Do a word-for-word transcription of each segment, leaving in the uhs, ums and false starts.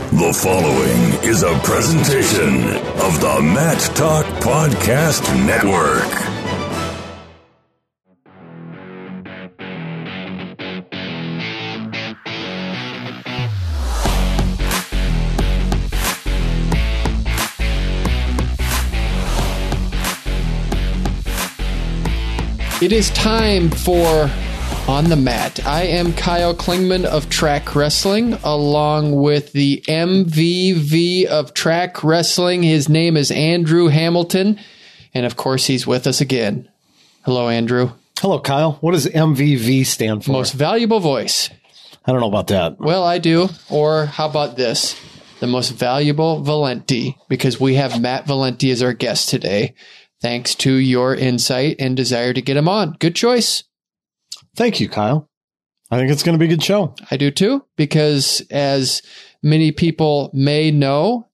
The following is a presentation of the Matt Talk Podcast Network. It is time for On the Mat. I am Kyle Klingman of Track Wrestling, along with the M V V of Track Wrestling. His name is Andrew Hamilton, and of course, he's with us again. Hello, Andrew. Hello, Kyle. What does M V V stand for? Most Valuable Voice. I don't know about that. Well, I do. Or how about this? The Most Valuable Valenti, because we have Matt Valenti as our guest today. Thanks to your insight and desire to get him on. Good choice. Thank you, Kyle. I think it's going to be a good show. I do too, because as many people may know,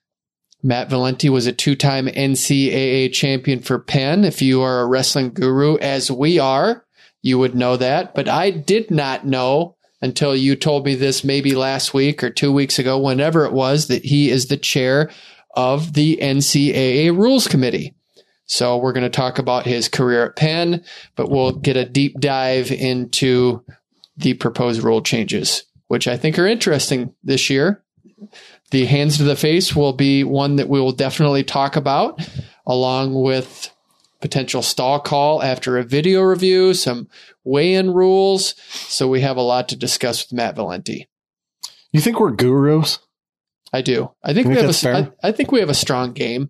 Matt Valenti was a two-time N C double A champion for Penn. If you are a wrestling guru, as we are, you would know that. But I did not know until you told me this maybe last week or two weeks ago, whenever it was, that he is the chair of the N C double A Rules Committee. So we're going to talk about his career at Penn, but we'll get a deep dive into the proposed rule changes, which I think are interesting this year. The hands to the face will be one that we will definitely talk about, along with potential stall call after a video review, some weigh-in rules. So we have a lot to discuss with Matt Valenti. You think we're gurus? I do. I think You we think have that's a. fair? I, I think we have a strong game.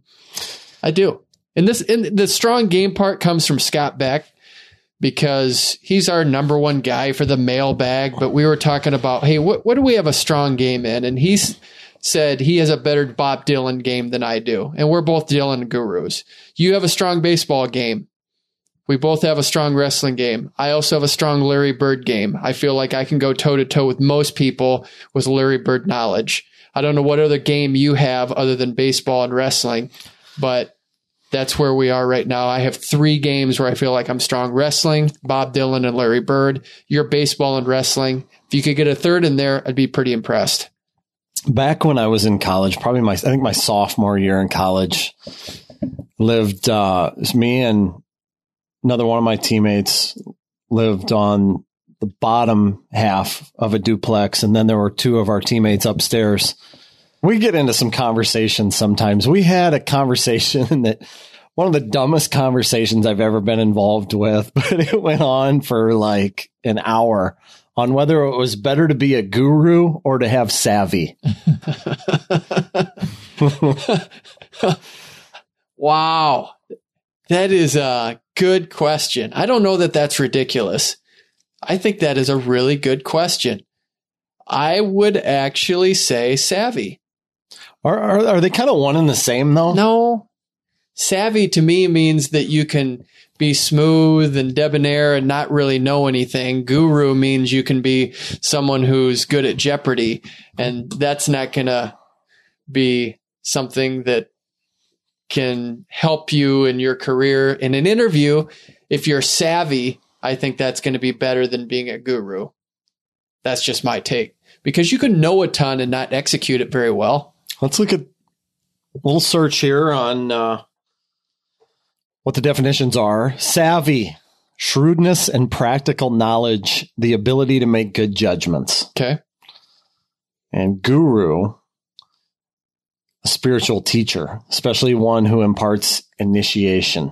I do. And this, and the strong game part comes from Scott Beck, because he's our number one guy for the mailbag. But we were talking about, hey, what, what do we have a strong game in? And he's said he has a better Bob Dylan game than I do. And we're both Dylan gurus. You have a strong baseball game. We both have a strong wrestling game. I also have a strong Larry Bird game. I feel like I can go toe to toe with most people with Larry Bird knowledge. I don't know what other game you have other than baseball and wrestling, but that's where we are right now. I have three games where I feel like I'm strong: wrestling, Bob Dylan, and Larry Bird. You're baseball and wrestling. If you could get a third in there, I'd be pretty impressed. Back when I was in college, probably my, I think my sophomore year in college, lived, uh, it was me and another one of my teammates lived on the bottom half of a duplex. And then there were two of our teammates upstairs. We get into some conversations sometimes. We had a conversation that one of the dumbest conversations I've ever been involved with, but it went on for like an hour on whether it was better to be a guru or to have savvy. Wow. That is a good question. I don't know that that's ridiculous. I think that is a really good question. I would actually say savvy. Are, are, are they kind of one and the same, though? No. Savvy to me means that you can be smooth and debonair and not really know anything. Guru means you can be someone who's good at Jeopardy, and that's not going to be something that can help you in your career. In an interview, if you're savvy, I think that's going to be better than being a guru. That's just my take, because you can know a ton and not execute it very well. Let's look at a little search here on uh, what the definitions are. Savvy, shrewdness and practical knowledge, the ability to make good judgments. Okay. And guru, a spiritual teacher, especially one who imparts initiation.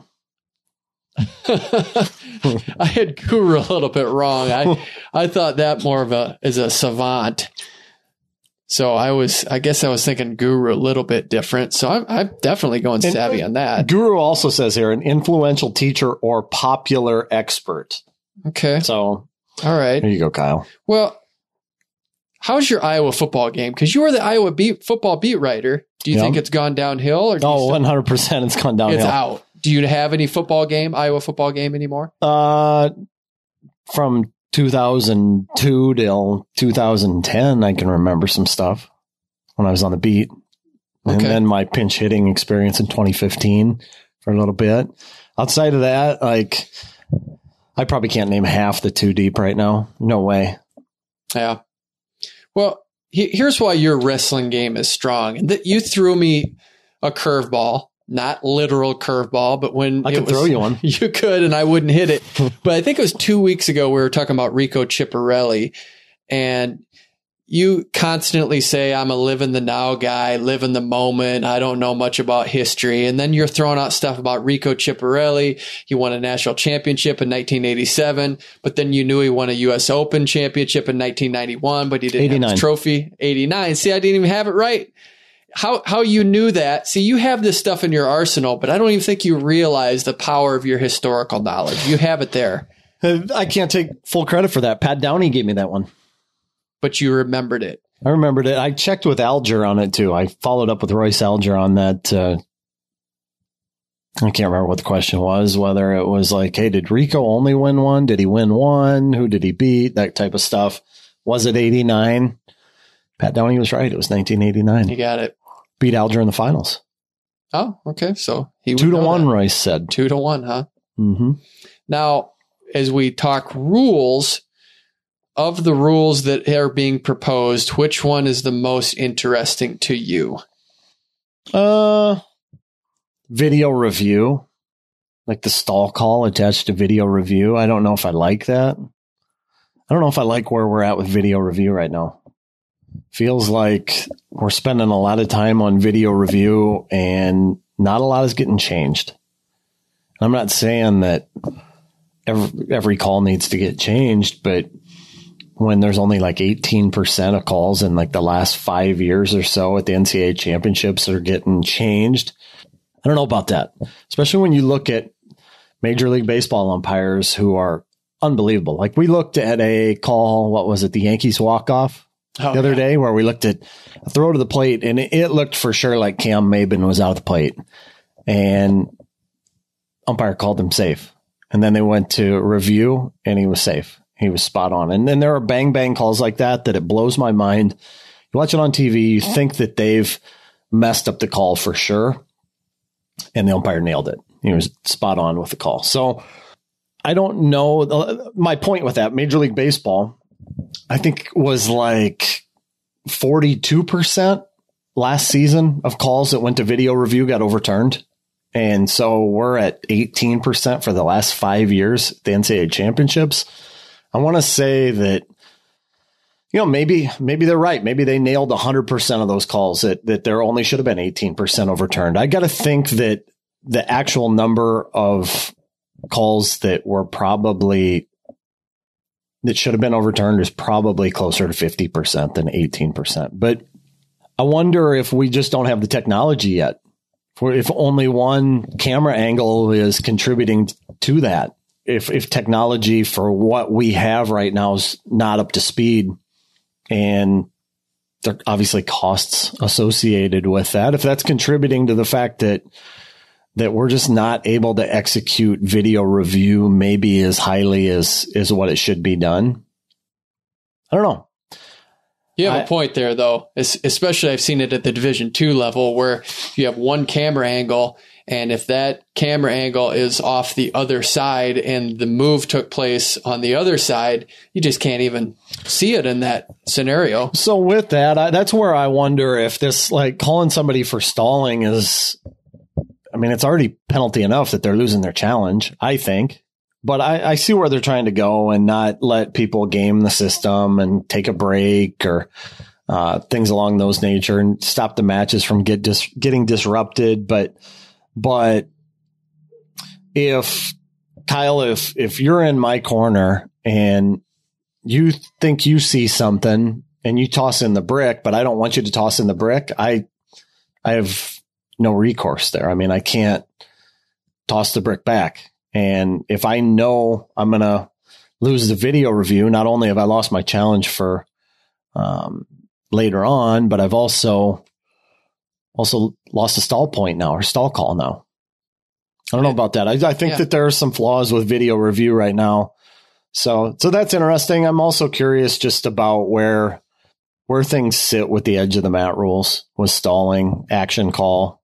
I had guru a little bit wrong. I I thought that more of a as a savant. So I was, I guess I was thinking guru a little bit different. So I'm, I'm definitely going savvy and, on that. Guru also says here, an influential teacher or popular expert. Okay. So, all right. There you go, Kyle. Well, how's your Iowa football game? Because you were the Iowa beat, football beat writer. Do you yeah. think it's gone downhill? Or do oh, you still, one hundred percent it's gone downhill. It's out. Do you have any football game, Iowa football game anymore? Uh, from two thousand two till two thousand ten, I can remember some stuff when I was on the beat. And okay. then my pinch hitting experience in twenty fifteen for a little bit. Outside of that, like, I probably can't name half the two deep right now. No way. Yeah. Well, he, here's why your wrestling game is strong. And that you threw me a curveball, not literal curveball, but when I it could was, throw you one. You could, and I wouldn't hit it. But I think it was two weeks ago we were talking about Rico Chiapparelli, and you constantly say, I'm a live in the now guy, live in the moment. I don't know much about history. And then you're throwing out stuff about Rico Chiapparelli. He won a national championship in nineteen eighty-seven, but then you knew he won a U S Open championship in nineteen ninety-one, but he didn't eighty-nine. have his trophy. eighty-nine. See, I didn't even have it right. How, how you knew that. See, you have this stuff in your arsenal, but I don't even think you realize the power of your historical knowledge. You have it there. I can't take full credit for that. Pat Downey gave me that one. But you remembered it. I remembered it. I checked with Alger on it too. I followed up with Royce Alger on that. Uh, I can't remember what the question was, whether it was like, hey, did Rico only win one? Did he win one? Who did he beat? That type of stuff. Was it eighty-nine? Pat Downey was right. It was nineteen eighty-nine. You got it. Beat Alger in the finals. Oh, okay. So he Two would to know one, that. Royce said. Two to one, huh? Mm-hmm. Now, as we talk rules, of the rules that are being proposed, which one is the most interesting to you? Uh, video review, like the stall call attached to video review. I don't know if I like that. I don't know if I like where we're at with video review right now. Feels like we're spending a lot of time on video review and not a lot is getting changed. I'm not saying that every, every call needs to get changed, but when there's only like eighteen percent of calls in like the last five years or so at the N C double A championships are getting changed. I don't know about that, especially when you look at Major League Baseball umpires who are unbelievable. Like we looked at a call, what was it, the Yankees walk-off oh, the other yeah. day, where we looked at a throw to the plate and it, it looked for sure like Cam Maben was out of the plate and umpire called him safe. And then they went to review and he was safe. He was spot on. And then there are bang, bang calls like that, that it blows my mind. You watch it on T V, you think that they've messed up the call for sure. And the umpire nailed it. He was spot on with the call. So I don't know. My point with that, Major League Baseball, I think was like forty-two percent last season of calls that went to video review got overturned. And so we're at eighteen percent for the last five years, the N C double A championships. I want to say that, you know, maybe, maybe they're right. Maybe they nailed one hundred percent of those calls, that, that there only should have been eighteen percent overturned. I got to think that the actual number of calls that were probably, that should have been overturned is probably closer to fifty percent than eighteen percent. But I wonder if we just don't have the technology yet, for if only one camera angle is contributing to that. If if technology for what we have right now is not up to speed, and there are obviously costs associated with that, if that's contributing to the fact that that we're just not able to execute video review maybe as highly as is what it should be done, I don't know. You have I, a point there, though. Es- especially, I've seen it at the Division Two level, where you have one camera angle, and if that camera angle is off the other side, and the move took place on the other side, you just can't even see it in that scenario. So with that, I, that's where I wonder if this, like, calling somebody for stalling is, I mean, it's already penalty enough that they're losing their challenge, I think. But I, I see where they're trying to go and not let people game the system and take a break or uh, things along those nature and stop the matches from get dis- getting disrupted. But but if Kyle, if if you're in my corner and you think you see something and you toss in the brick, but I don't want you to toss in the brick, I I have no recourse there. I mean, I can't toss the brick back. And if I know I'm going to lose the video review, not only have I lost my challenge for um, later on, but I've also also lost a stall point now or stall call now. I don't know about that. I, I think yeah. that there are some flaws with video review right now. So so that's interesting. I'm also curious just about where where things sit with the edge of the mat rules, with stalling, action call.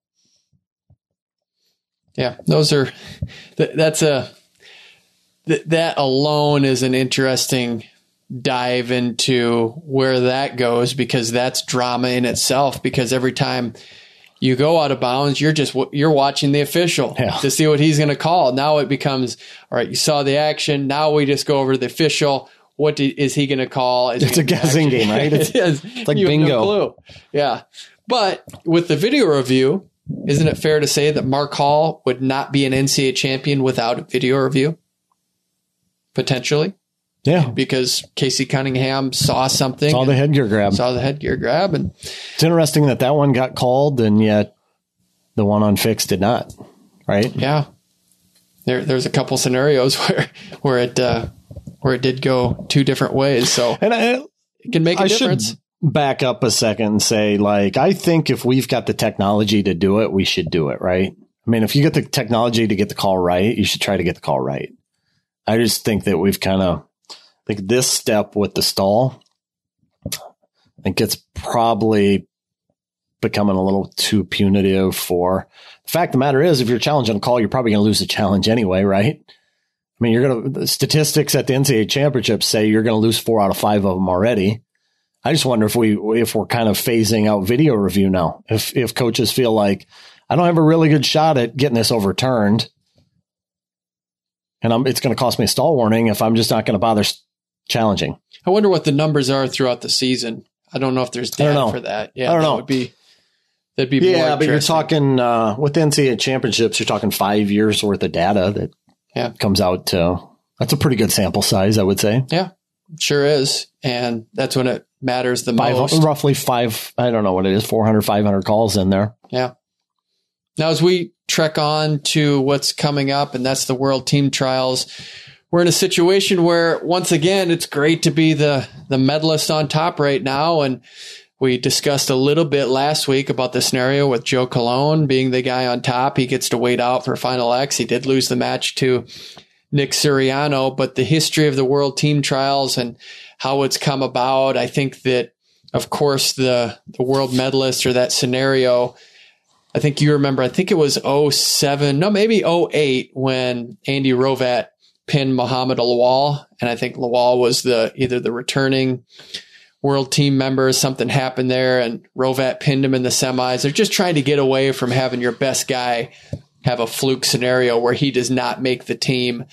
Yeah, those are, th- that's a, th- that alone is an interesting dive into where that goes, because that's drama in itself, because every time you go out of bounds, you're just, you're watching the official yeah. to see what he's going to call. Now it becomes, all right, you saw the action. Now we just go over to the official. What do, is he going to call? Is it's a guessing game, right? It's, it is. It's like you bingo. Have no clue. Yeah. But with the video review, isn't it fair to say that Mark Hall would not be an N C double A champion without a video review? Potentially. Yeah. Because Casey Cunningham saw something. Saw the headgear grab. Saw the headgear grab. And it's interesting that that one got called and yet the one on Fix did not. Right? Yeah. There, there's a couple scenarios where, where it, uh, where it did go two different ways. So and I, it can make a I difference. Should back up a second and say, like, I think if we've got the technology to do it, we should do it. Right. I mean, if you get the technology to get the call right, you should try to get the call right. I just think that we've kind of, I think this step with the stall, I think it's probably becoming a little too punitive for the fact of the matter is, if you're challenging a call, you're probably going to lose the challenge anyway, right? I mean, you're going to, the statistics at the N C double A championships say you're going to lose four out of five of them already. I just wonder if we, if we're kind of phasing out video review now, if, if coaches feel like I don't have a really good shot at getting this overturned and I'm, it's going to cost me a stall warning if I'm just not going to bother challenging. I wonder what the numbers are throughout the season. I don't know if there's data for that. Yeah, I don't that know. Would be, that'd be yeah, more but you're talking uh, with the N C double A championships, you're talking five years worth of data that yeah. comes out to. That's a pretty good sample size, I would say. Yeah, sure is. And that's when it matters the five, most. Roughly five, I don't know what it is, four hundred, five hundred calls in there. Yeah. Now, as we trek on to what's coming up, and that's the World Team Trials, we're in a situation where, once again, it's great to be the, the medalist on top right now. And we discussed a little bit last week about the scenario with Joe Colon being the guy on top. He gets to wait out for Final X. He did lose the match to Nick Suriano, but the history of the World Team Trials and how it's come about, I think that, of course, the, the world medalist or that scenario, I think you remember, I think it was oh seven, no, maybe oh eight when Andy Rovat pinned Muhammad Lawal. And I think Lawal was the either the returning world team member. Something happened there and Rovat pinned him in the semis. They're just trying to get away from having your best guy have a fluke scenario where he does not make the team.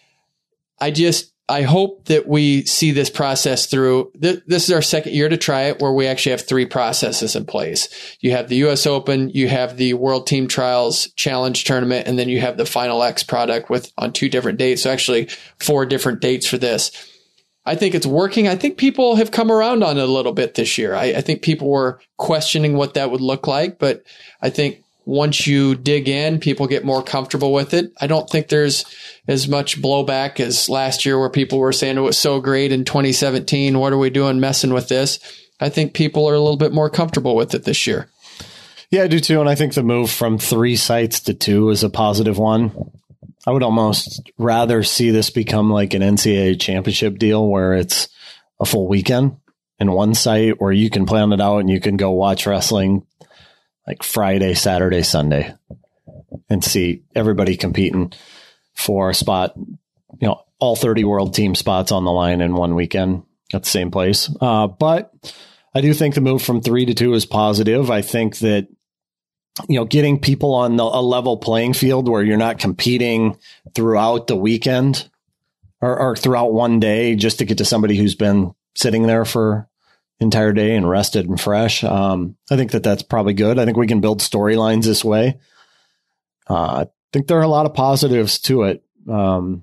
I just, I hope that we see this process through. This is our second year to try it, where we actually have three processes in place. You have the U S Open, you have the World Team Trials Challenge Tournament, and then you have the Final X product with on two different dates. So actually four different dates for this. I think it's working. I think people have come around on it a little bit this year. I, I think people were questioning what that would look like, but I think once you dig in, people get more comfortable with it. I don't think there's as much blowback as last year where people were saying it was so great in twenty seventeen. What are we doing messing with this? I think people are a little bit more comfortable with it this year. Yeah, I do too. And I think the move from three sites to two is a positive one. I would almost rather see this become like an N C double A championship deal where it's a full weekend in one site where you can plan it out and you can go watch wrestling like Friday, Saturday, Sunday, and see everybody competing for a spot, you know, all thirty world team spots on the line in one weekend at the same place. Uh, but I do think the move from three to two is positive. I think that, you know, getting people on the, a level playing field where you're not competing throughout the weekend or, or throughout one day just to get to somebody who's been sitting there for entire day and rested and fresh. Um, I think that that's probably good. I think we can build storylines this way. Uh, I think there are a lot of positives to it. Um,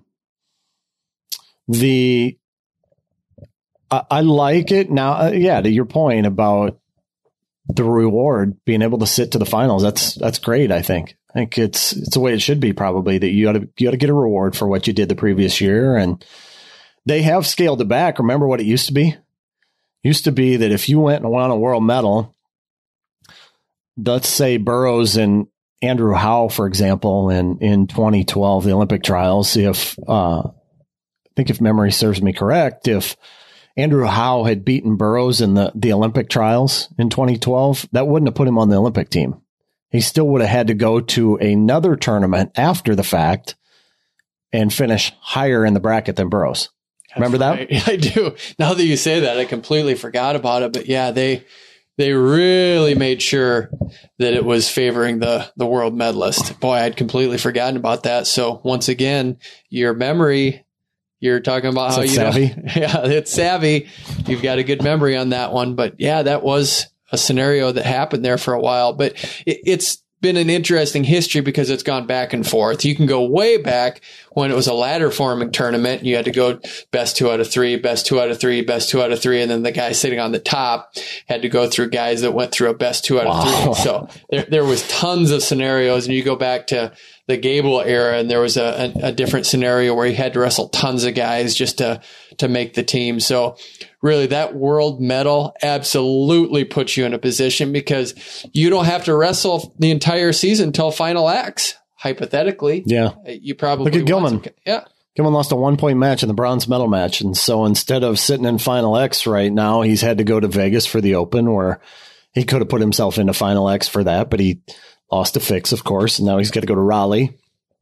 the, I, I like it now. Uh, yeah. To your point about the reward being able to sit to the finals. That's, that's great. I think, I think it's, it's the way it should be probably that you ought to, you ought to get a reward for what you did the previous year. And they have scaled it back. Remember what it used to be? Used to be that if you went and won a world medal, let's say Burroughs and Andrew Howe, for example, in, in twenty twelve, the Olympic trials, if, uh, I think if memory serves me correct, if Andrew Howe had beaten Burroughs in the, the Olympic trials in twenty twelve, that wouldn't have put him on the Olympic team. He still would have had to go to another tournament after the fact and finish higher in the bracket than Burroughs. Remember that? Right. I do. Now that you say that, I completely forgot about it. But yeah, they they really made sure that it was favoring the the world medalist. Boy, I'd completely forgotten about that. So once again, your memory, you're talking about Is how that you savvy? know, yeah, it's savvy. You've got a good memory on that one. But yeah, that was a scenario that happened there for a while. But it, it's been an interesting history because it's gone back and forth. You can go way back when it was a ladder forming tournament. You had to go best two out of three, best two out of three, best two out of three. And then the guy sitting on the top had to go through guys that went through a best two out of Wow. three. So there, there was tons of scenarios. And you go back to the Gable era and there was a, a, a different scenario where he had to wrestle tons of guys just to, to make the team. So really that world medal absolutely puts you in a position because you don't have to wrestle the entire season until Final X, hypothetically. Yeah. You probably Look at want Gilman. some- yeah. Gilman lost a one point match in the bronze medal match. And so instead of sitting in Final X right now, he's had to go to Vegas for the Open where he could have put himself into Final X for that, but he lost a fix, of course. And now he's got to go to Raleigh.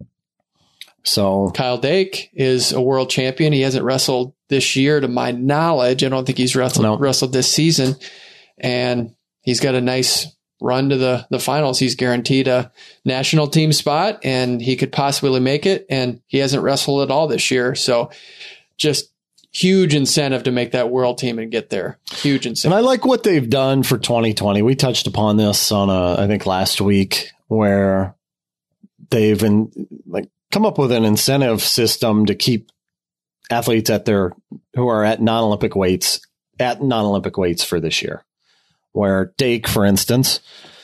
So Kyle Dake is a world champion. He hasn't wrestled this year to my knowledge. I don't think he's wrestled, No. wrestled this season. And he's got a nice run to the, the finals. He's guaranteed a national team spot and he could possibly make it. And he hasn't wrestled at all this year. So just huge incentive to make that world team and get there. Huge And incentive. I like what they've done for twenty twenty. We touched upon this on a, I think last week, where they've in, like come up with an incentive system to keep athletes at their who are at non-Olympic weights at non-Olympic weights for this year. Where Dake, for instance,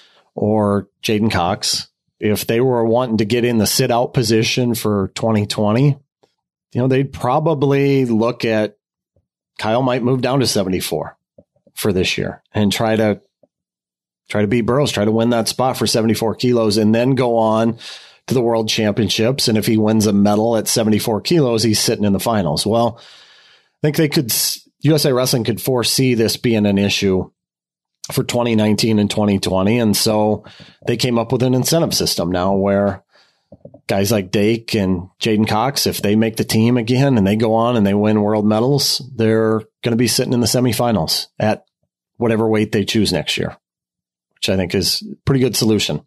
or Jaden Cox, if they were wanting to get in the sit out position for twenty twenty, you know, they'd probably look at Kyle might move down to seventy-four for this year and try to try to beat Burroughs, try to win that spot for seventy-four kilos and then go on to the world championships. And if he wins a medal at seventy-four kilos, he's sitting in the finals. Well, I think they could, U S A Wrestling could foresee this being an issue for twenty nineteen and twenty twenty. And so they came up with an incentive system now where guys like Dake and Jaden Cox, if they make the team again and they go on and they win world medals, they're going to be sitting in the semifinals at whatever weight they choose next year, which I think is a pretty good solution.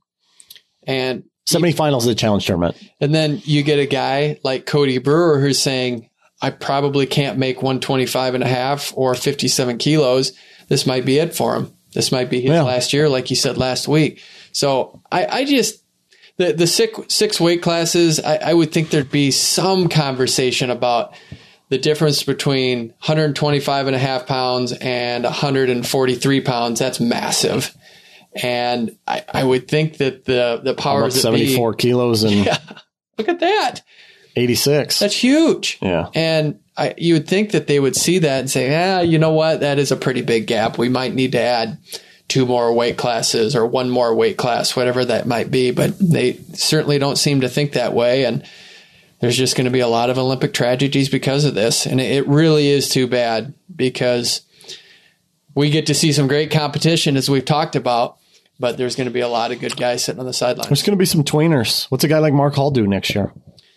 And Semifinals of the challenge tournament. And then you get a guy like Cody Brewer who's saying, I probably can't make one twenty-five and a half or fifty-seven kilos. This might be it for him. This might be his Yeah. last year, like you said last week. So I, I just, the, the six, six weight classes, I, I would think there'd be some conversation about the difference between one twenty-five and a half pounds and one forty-three pounds. That's massive. And I, I would think that the, the About powers that seventy-four be, kilos and yeah, look at that. eighty-six. That's huge. Yeah. And I, you would think that they would see that and say, ah, you know what? That is a pretty big gap. We might need to add two more weight classes or one more weight class, whatever that might be. But they certainly don't seem to think that way. And there's just going to be a lot of Olympic tragedies because of this. And it really is too bad because we get to see some great competition, as we've talked about, but there's going to be a lot of good guys sitting on the sidelines. There's going to be some tweeners. What's a guy like Mark Hall do next year?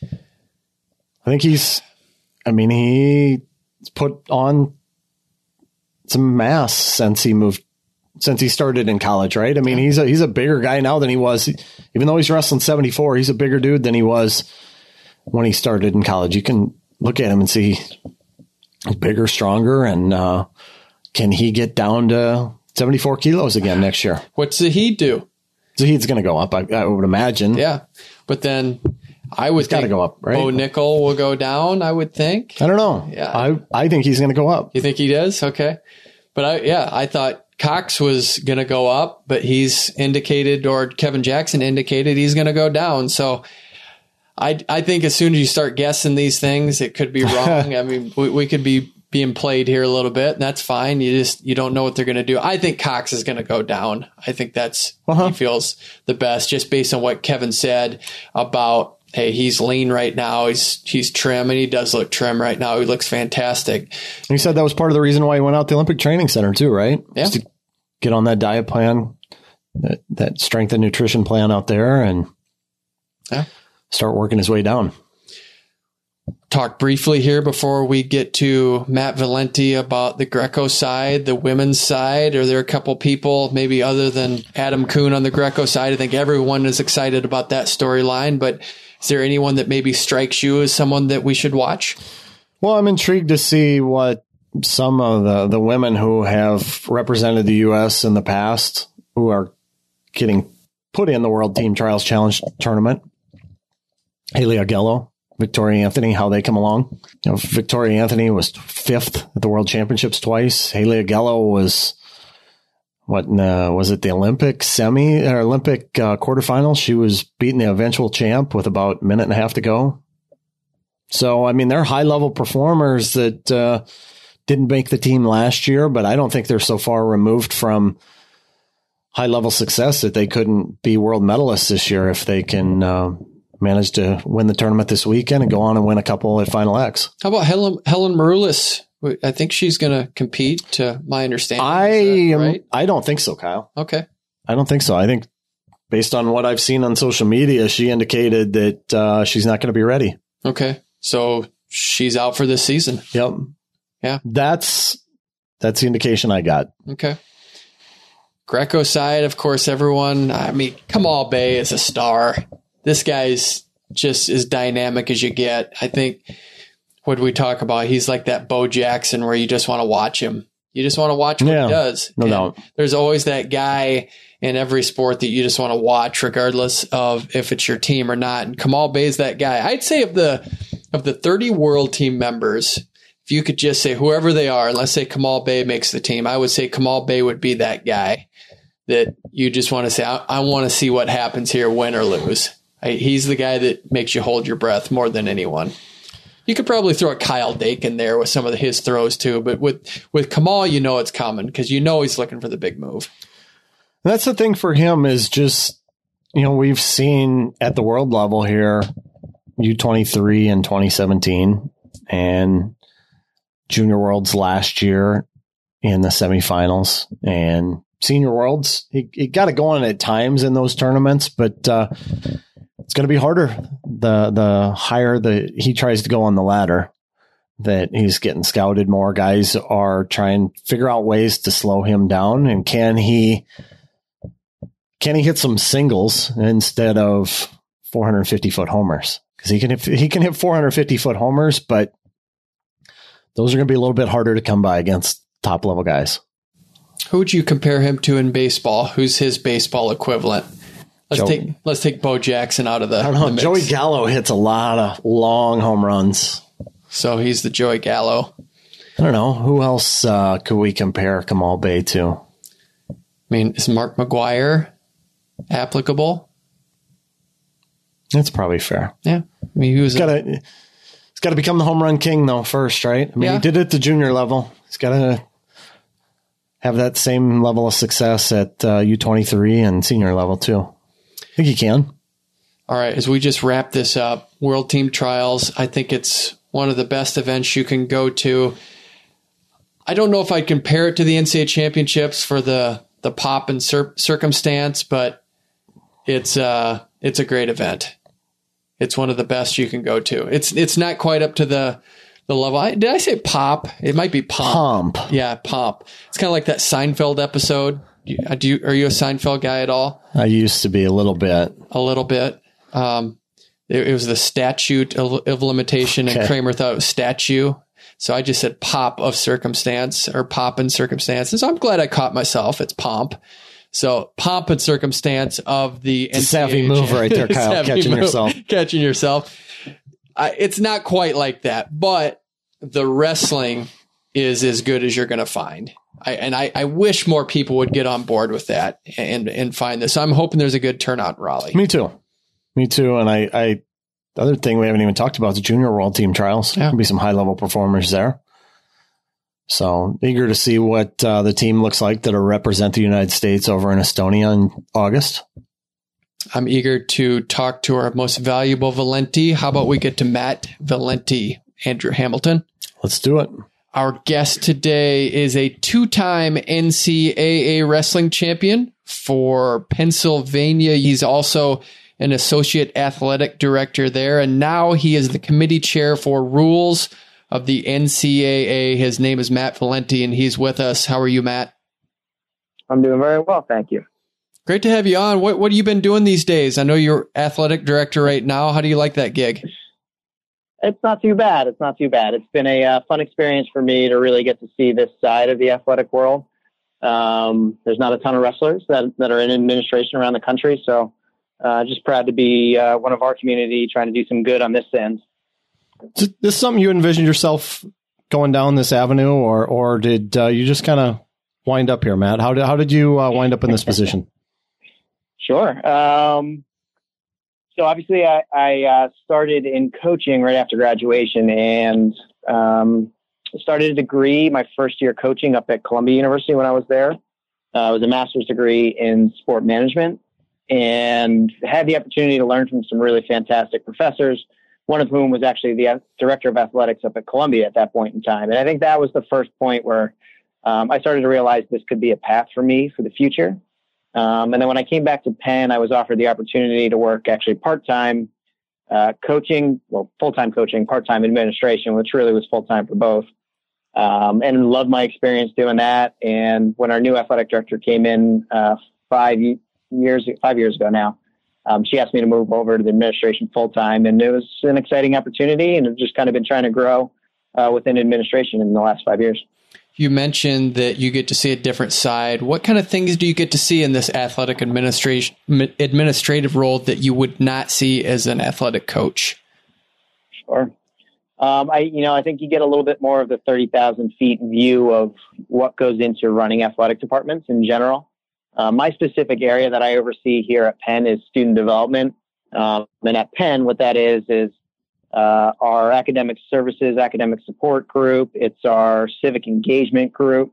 I think he's, I mean, he's put on some mass since he moved, since he started in college, right? I mean, he's a, he's a bigger guy now than he was, even though he's wrestling seventy-four, he's a bigger dude than he was when he started in college. You can look at him and see he's bigger, stronger, and uh, can he get down to seventy-four kilos again next year? What's the he do? Zahid's going to go up, I, I would imagine. Yeah. But then I would gotta think go up, right? Bo Nickel will go down, I would think. I don't know. Yeah. I, I think he's going to go up. You think he does? Okay. But I, yeah, I thought Cox was going to go up, but he's indicated, or Kevin Jackson indicated he's going to go down. So I, I think as soon as you start guessing these things, it could be wrong. I mean, we, we could be being played here a little bit, and that's fine. You just, you don't know what they're going to do. I think Cox is going to go down. I think that's, Uh-huh. he feels the best just based on what Kevin said about, hey, he's lean right now. He's, he's trim, and he does look trim right now. He looks fantastic. He said that was part of the reason why he went out to the Olympic Training Center too, right? Yeah. Just to get on that diet plan, that, that strength and nutrition plan out there, and Yeah. start working his way down. talk briefly here before we get to Matt Valenti about the Greco side, the women's side? Are there a couple people, maybe other than Adam Kuhn on the Greco side? I think everyone is excited about that storyline, but is there anyone that maybe strikes you as someone that we should watch? Well, I'm intrigued to see what some of the, the women who have represented the U S in the past, who are getting put in the World Team Trials Challenge tournament, Haley Augello, Victoria Anthony, how they come along. You know, Victoria Anthony was fifth at the World Championships twice. Haley Augello was, what, uh, was it the Olympic semi or Olympic uh, quarterfinals? She was beating the eventual champ with about a minute and a half to go. So, I mean, they're high level performers that uh, didn't make the team last year, but I don't think they're so far removed from high level success that they couldn't be world medalists this year if they can uh, manage to win the tournament this weekend and go on and win a couple at Final X. How about Helen, Helen Maroulis? I think she's going to compete, to my understanding. I, that right? I don't think so, Kyle. Okay. I don't think so. I think based on what I've seen on social media, she indicated that uh, she's not going to be ready. Okay. So she's out for this season. Yep. Yeah. That's that's the indication I got. Okay. Greco side, of course, everyone, I mean, Kamal Bey is a star. This guy's just as dynamic as you get. I think, what do we talk about? He's like that Bo Jackson where you just want to watch him. You just want to watch what yeah, he does. No and doubt. There's always that guy in every sport that you just want to watch, regardless of if it's your team or not. And Kamal Bey is that guy. I'd say of the of the thirty world team members, if you could just say whoever they are, and let's say Kamal Bey makes the team, I would say Kamal Bey would be that guy that you just want to say, I, I want to see what happens here, win or lose. I, he's the guy that makes you hold your breath more than anyone. You could probably throw a Kyle Dake in there with some of his throws too, but with, with Kamal, you know it's coming because you know he's looking for the big move. That's the thing for him is just, you know, we've seen at the world level here, U twenty-three in twenty seventeen and Junior Worlds last year in the semifinals and Senior Worlds. He, he got it going at times in those tournaments, but uh, it's going to be harder. The the higher the he tries to go on the ladder, that he's getting scouted more. Guys are trying to figure out ways to slow him down, and can he can he hit some singles instead of four hundred fifty foot homers? Because he can hit, he can hit four hundred fifty foot homers, but those are going to be a little bit harder to come by against top level guys. Who would you compare him to in baseball? Who's his baseball equivalent? Let's Joe, take let's take Bo Jackson out of the. I don't know. The mix. Joey Gallo hits a lot of long home runs, so he's the Joey Gallo. I don't know who else uh, could we compare Kamal Bey to. I mean, is Mark McGwire applicable? That's probably fair. Yeah, I mean, he was got to. He's got to become the home run king though first, right? I mean, yeah. He did it at the junior level. He's got to have that same level of success at uh, U twenty-three and senior level too. I think he can. All right. As we just wrap this up, World Team Trials, I think it's one of the best events you can go to. I don't know if I'd compare it to the N C double A championships for the, the pop and cir- circumstance, but it's uh it's a great event. It's one of the best you can go to. It's it's not quite up to the the level. I, did I say pop? It might be pomp. Pomp. Yeah, pomp. It's kind of like that Seinfeld episode. Do you, do you, are you a Seinfeld guy at all? I used to be a little bit. A little bit. Um, it, it was the statute of, of limitation, and okay. Kramer thought it was statue. So I just said pop of circumstance or pop and circumstances. So I'm glad I caught myself. It's pomp. So pomp and circumstance of the it's a savvy move right there, Kyle, catching move, yourself. Catching yourself. I, it's not quite like that, but the wrestling is as good as you're going to find. I, and I, I wish more people would get on board with that and and find this. I'm hoping there's a good turnout in Raleigh. Me too. Me too. And I, I the other thing we haven't even talked about is the Junior World Team Trials. Yeah. There'll be some high level performers there. So eager to see what uh, the team looks like that'll represent the United States over in Estonia in August. I'm eager to talk to our most valuable Valenti. How about we get to Matt Valenti, Andrew Hamilton? Let's do it. Our guest today is a two-time N C double A wrestling champion for Pennsylvania. He's also an associate athletic director there. And now he is the committee chair for rules of the N C double A. His name is Matt Valenti, and he's with us. How are you, Matt? I'm doing very well, thank you. Great to have you on. What what have you been doing these days? I know you're athletic director right now. How do you like that gig? It's not too bad. It's not too bad. It's been a uh, fun experience for me to really get to see this side of the athletic world. Um, there's not a ton of wrestlers that, that are in administration around the country. So uh, just proud to be uh, one of our community trying to do some good on this end. Is this something you envisioned yourself going down this avenue, or or did uh, you just kind of wind up here, Matt? How did, how did you uh, wind up in this position? Sure. Um, so obviously I, I uh, started in coaching right after graduation, and um, started a degree my first year coaching up at Columbia University when I was there. Uh, it was a master's degree in sport management, and had the opportunity to learn from some really fantastic professors, one of whom was actually the director of athletics up at Columbia at that point in time. And I think that was the first point where um, I started to realize this could be a path for me for the future. Um, and then when I came back to Penn, I was offered the opportunity to work actually part-time uh, coaching, well, full-time coaching, part-time administration, which really was full-time for both. Um, and loved my experience doing that. And when our new athletic director came in uh, five years, five years ago now, um, she asked me to move over to the administration full-time. And it was an exciting opportunity, and I've just kind of been trying to grow uh, within administration in the last five years. You mentioned that you get to see a different side. What kind of things do you get to see in this athletic administration administrative role that you would not see as an athletic coach? Sure. Um, I, you know, I think you get a little bit more of the thirty thousand feet view of what goes into running athletic departments in general. Uh, my specific area that I oversee here at Penn is student development. Um, and at Penn, what that is, is Uh, our academic services, academic support group. It's our civic engagement group.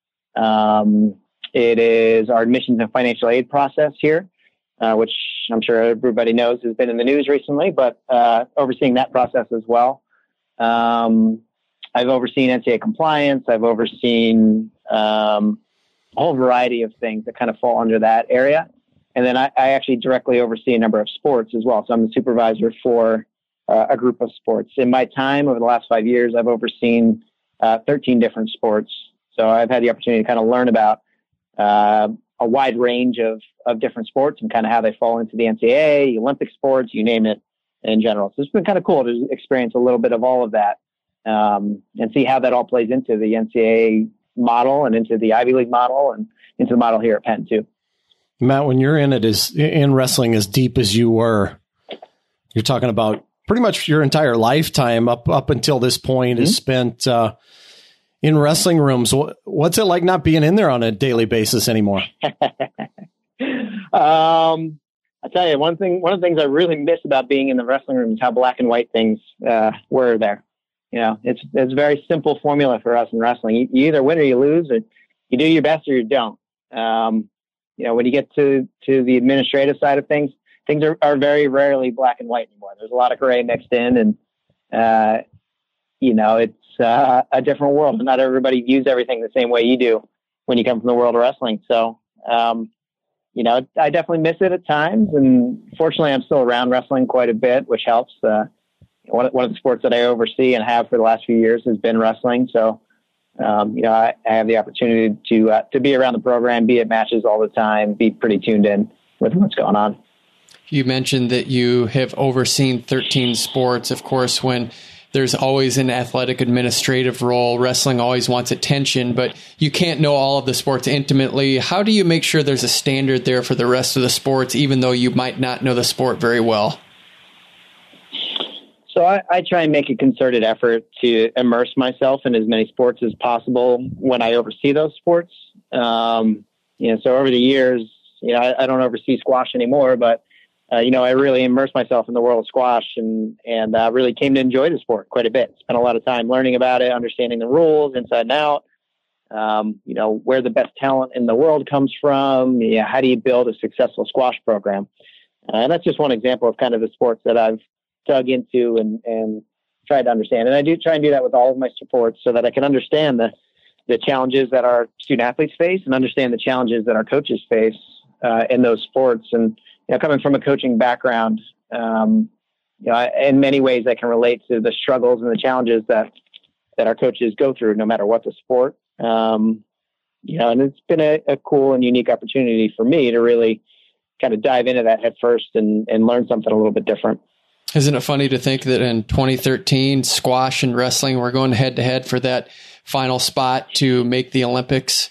Um, it is our admissions and financial aid process here, uh, which I'm sure everybody knows has been in the news recently, but uh, overseeing that process as well. Um, I've overseen N C double A compliance. I've overseen um, a whole variety of things that kind of fall under that area. And then I, I actually directly oversee a number of sports as well. So I'm the supervisor for Uh, a group of sports. In my time over the last five years, I've overseen uh, thirteen different sports. So I've had the opportunity to kind of learn about uh, a wide range of, of different sports and kind of how they fall into the N C double A, Olympic sports, you name it in general. So it's been kind of cool to experience a little bit of all of that um, and see how that all plays into the N C double A model and into the Ivy League model and into the model here at Penn too. Matt, when you're in it as in wrestling as deep as you were, you're talking about pretty much your entire lifetime up up until this point mm-hmm. is spent uh, in wrestling rooms. What's it like not being in there on a daily basis anymore? um, I tell you, one thing, one of the things I really miss about being in the wrestling room is how black and white things uh, were there. You know, it's it's a very simple formula for us in wrestling. You, you either win or you lose, or you do your best or you don't. Um, you know, when you get to to the administrative side of things, things are, are very rarely black and white anymore. There's a lot of gray mixed in, and, uh, you know, it's uh, a different world. Not everybody views everything the same way you do when you come from the world of wrestling. So, um, you know, I definitely miss it at times. And fortunately, I'm still around wrestling quite a bit, which helps. Uh, one, one of the sports that I oversee and have for the last few years has been wrestling. So, um, you know, I, I have the opportunity to uh, to be around the program, be at matches all the time, be pretty tuned in with what's going on. You mentioned that you have overseen thirteen sports. Of course, when there's always an athletic administrative role, wrestling always wants attention, but you can't know all of the sports intimately. How do you make sure there's a standard there for the rest of the sports, even though you might not know the sport very well? So I, I try and make a concerted effort to immerse myself in as many sports as possible when I oversee those sports. Um, you know, so over the years, you know, I, I don't oversee squash anymore, but Uh, you know, I really immersed myself in the world of squash and, and uh, really came to enjoy the sport quite a bit. Spent a lot of time learning about it, understanding the rules inside and out, um, you know, where the best talent in the world comes from. Yeah, how do you build a successful squash program? Uh, and that's just one example of kind of the sports that I've dug into and, and tried to understand. And I do try and do that with all of my sports so that I can understand the, the challenges that our student athletes face and understand the challenges that our coaches face uh, in those sports. And you know, coming from a coaching background, um, you know, I, in many ways I can relate to the struggles and the challenges that, that our coaches go through, no matter what the sport. Um, you know, and it's been a, a cool and unique opportunity for me to really kind of dive into that head first and, and learn something a little bit different. Isn't it funny to think that in twenty thirteen, squash and wrestling were going head to head for that final spot to make the Olympics?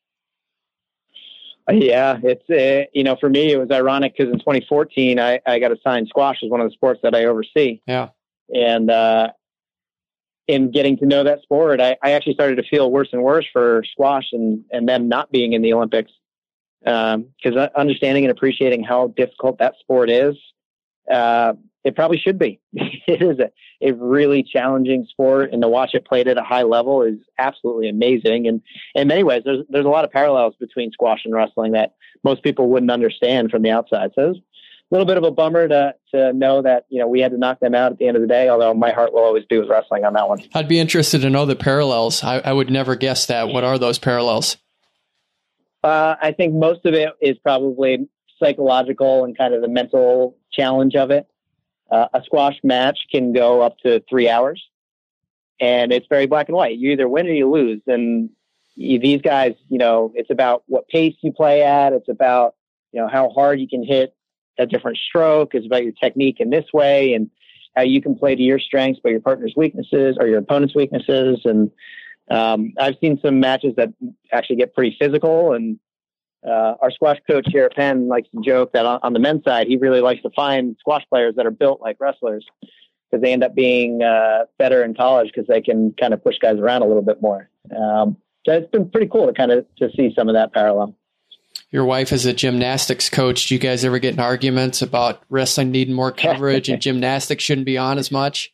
Yeah, it's, uh, you know, for me, it was ironic because in twenty fourteen, I, I got assigned squash as one of the sports that I oversee. Yeah. And, uh, in getting to know that sport, I, I actually started to feel worse and worse for squash and, and them not being in the Olympics. Um, cause understanding and appreciating how difficult that sport is, uh, it probably should be. It is a, a really challenging sport, and to watch it played at a high level is absolutely amazing. And in many ways, there's, there's a lot of parallels between squash and wrestling that most people wouldn't understand from the outside. So it's a little bit of a bummer to, to know that, you know, we had to knock them out at the end of the day, although my heart will always be with wrestling on that one. I'd be interested to know the parallels. I, I would never guess that. What are those parallels? Uh, I think most of it is probably psychological and kind of the mental challenge of it. Uh, a squash match can go up to three hours, and it's very black and white. You either win or you lose. And you, these guys, you know, it's about what pace you play at. It's about, you know, how hard you can hit a different stroke. It's about your technique in this way and how you can play to your strengths, but your partner's weaknesses or your opponent's weaknesses. And um, I've seen some matches that actually get pretty physical. And uh, our squash coach here at Penn likes to joke that on, on the men's side, he really likes to find squash players that are built like wrestlers, because they end up being uh, better in college because they can kind of push guys around a little bit more. Um, so it's been pretty cool to kind of to see some of that parallel. Your wife is a gymnastics coach. Do you guys ever get in arguments about wrestling needing more coverage and gymnastics shouldn't be on as much?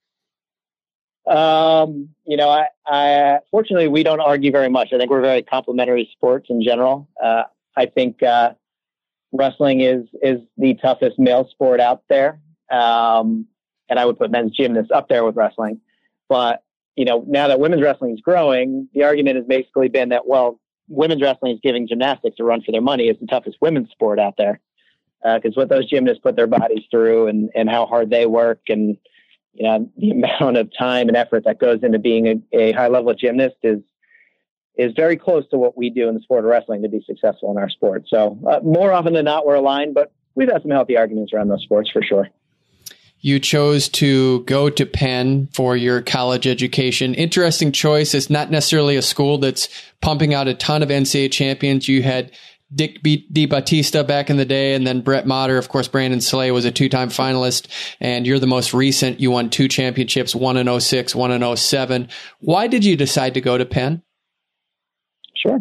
Um, you know, I, I, fortunately, we don't argue very much. I think we're very complementary sports in general. Uh, I think, uh, wrestling is, is the toughest male sport out there. Um, and I would put men's gymnasts up there with wrestling. But, you know, now that women's wrestling is growing, the argument has basically been that, well, women's wrestling is giving gymnastics a run for their money. It's the toughest women's sport out there. Uh, cause what those gymnasts put their bodies through and, and how hard they work, and, you know, the amount of time and effort that goes into being a, a high level gymnast is, is very close to what we do in the sport of wrestling to be successful in our sport. So uh, more often than not, we're aligned, but we've had some healthy arguments around those sports for sure. You chose to go to Penn for your college education. Interesting choice. It's not necessarily a school that's pumping out a ton of N C double A champions. You had Dick DiBattista back in the day, and then Brett Motter. Of course, Brandon Slay was a two-time finalist, and you're the most recent. You won two championships, one in oh six, one in oh seven. Why did you decide to go to Penn? Sure.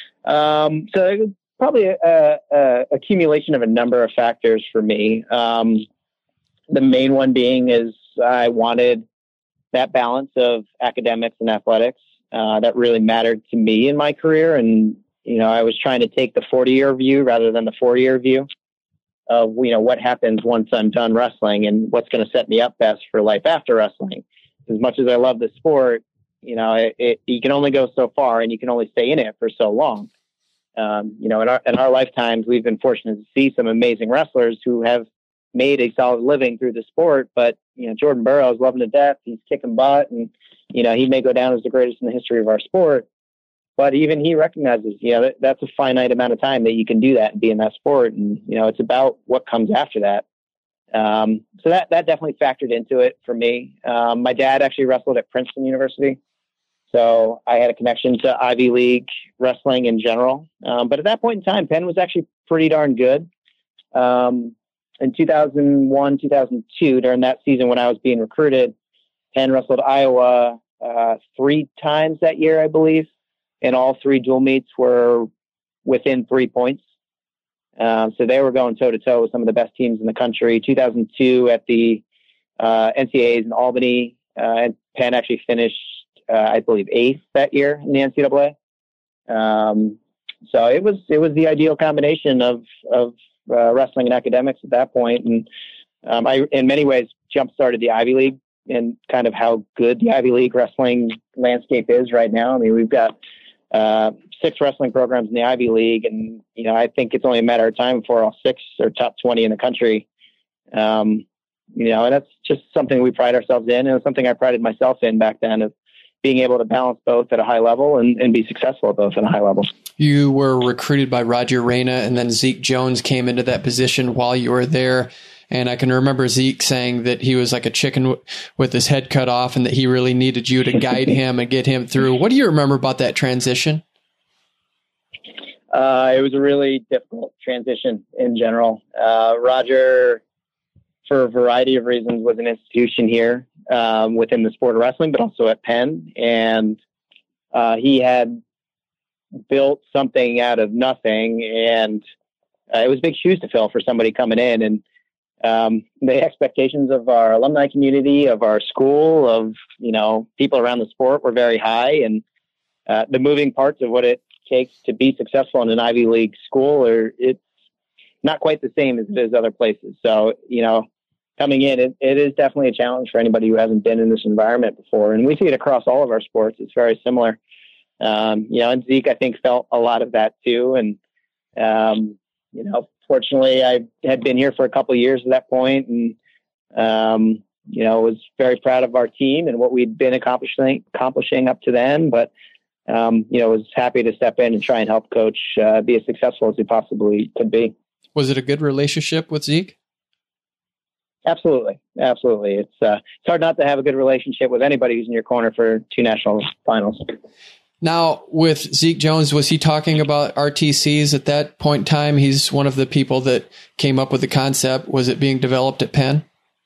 Um, so it was probably a, a, a accumulation of a number of factors for me. Um, The main one being is I wanted that balance of academics and athletics uh, that really mattered to me in my career. And, you know, I was trying to take the forty-year view rather than the four-year view of, you know, what happens once I'm done wrestling and what's going to set me up best for life after wrestling. As much as I love the sport, you know, it, it, you can only go so far and you can only stay in it for so long. Um, you know, in our, in our lifetimes, we've been fortunate to see some amazing wrestlers who have made a solid living through the sport, but, you know, Jordan Burroughs, loving to death. He's kicking butt, and, you know, he may go down as the greatest in the history of our sport, but even he recognizes, you know, that, that's a finite amount of time that you can do that and be in that sport. And, you know, it's about what comes after that. Um, so that, that definitely factored into it for me. Um, my dad actually wrestled at Princeton University, so I had a connection to Ivy League wrestling in general. Um, but at that point in time, Penn was actually pretty darn good. Um, In two thousand one, two thousand two, during that season when I was being recruited, Penn wrestled Iowa uh, three times that year, I believe, and all three dual meets were within three points. Um, so they were going toe-to-toe with some of the best teams in the country. two thousand two at the uh, N C double A's in Albany, uh, and Penn actually finished, uh, I believe, eighth that year in the N C double A. Um, so it was it was the ideal combination of of Uh, wrestling and academics at that point. And um, I, in many ways, jump-started the Ivy League and kind of how good the Ivy League wrestling landscape is right now. I mean, we've got uh, six wrestling programs in the Ivy League. And, you know, I think it's only a matter of time before all six are top twenty in the country. Um, you know, and that's just something we pride ourselves in. And it's something I prided myself in back then, of being able to balance both at a high level and, and be successful at both at a high level. You were recruited by Roger Reyna, and then Zeke Jones came into that position while you were there. And I can remember Zeke saying that he was like a chicken w- with his head cut off, and that he really needed you to guide him and get him through. What do you remember about that transition? Uh, it was a really difficult transition in general. Uh, Roger, for a variety of reasons, was an institution here um, within the sport of wrestling, but also at Penn. And uh, he had built something out of nothing, and uh, it was big shoes to fill for somebody coming in. And um, the expectations of our alumni community, of our school, of, you know, people around the sport were very high. And uh, the moving parts of what it takes to be successful in an Ivy League school are, it's not quite the same as it is other places. So, you know, coming in, it, it is definitely a challenge for anybody who hasn't been in this environment before. And we see it across all of our sports. It's very similar. Um, you know, and Zeke, I think, felt a lot of that too. And, um, you know, fortunately, I had been here for a couple of years at that point, and, um, you know, was very proud of our team and what we'd been accomplishing, accomplishing up to then. But, um, you know, was happy to step in and try and help Coach uh, be as successful as he possibly could be. Was it a good relationship with Zeke? Absolutely. Absolutely. It's, uh, it's hard not to have a good relationship with anybody who's in your corner for two national finals. Now, with Zeke Jones, was he talking about R T Cs at that point in time? He's one of the people that came up with the concept. Was it being developed at Penn?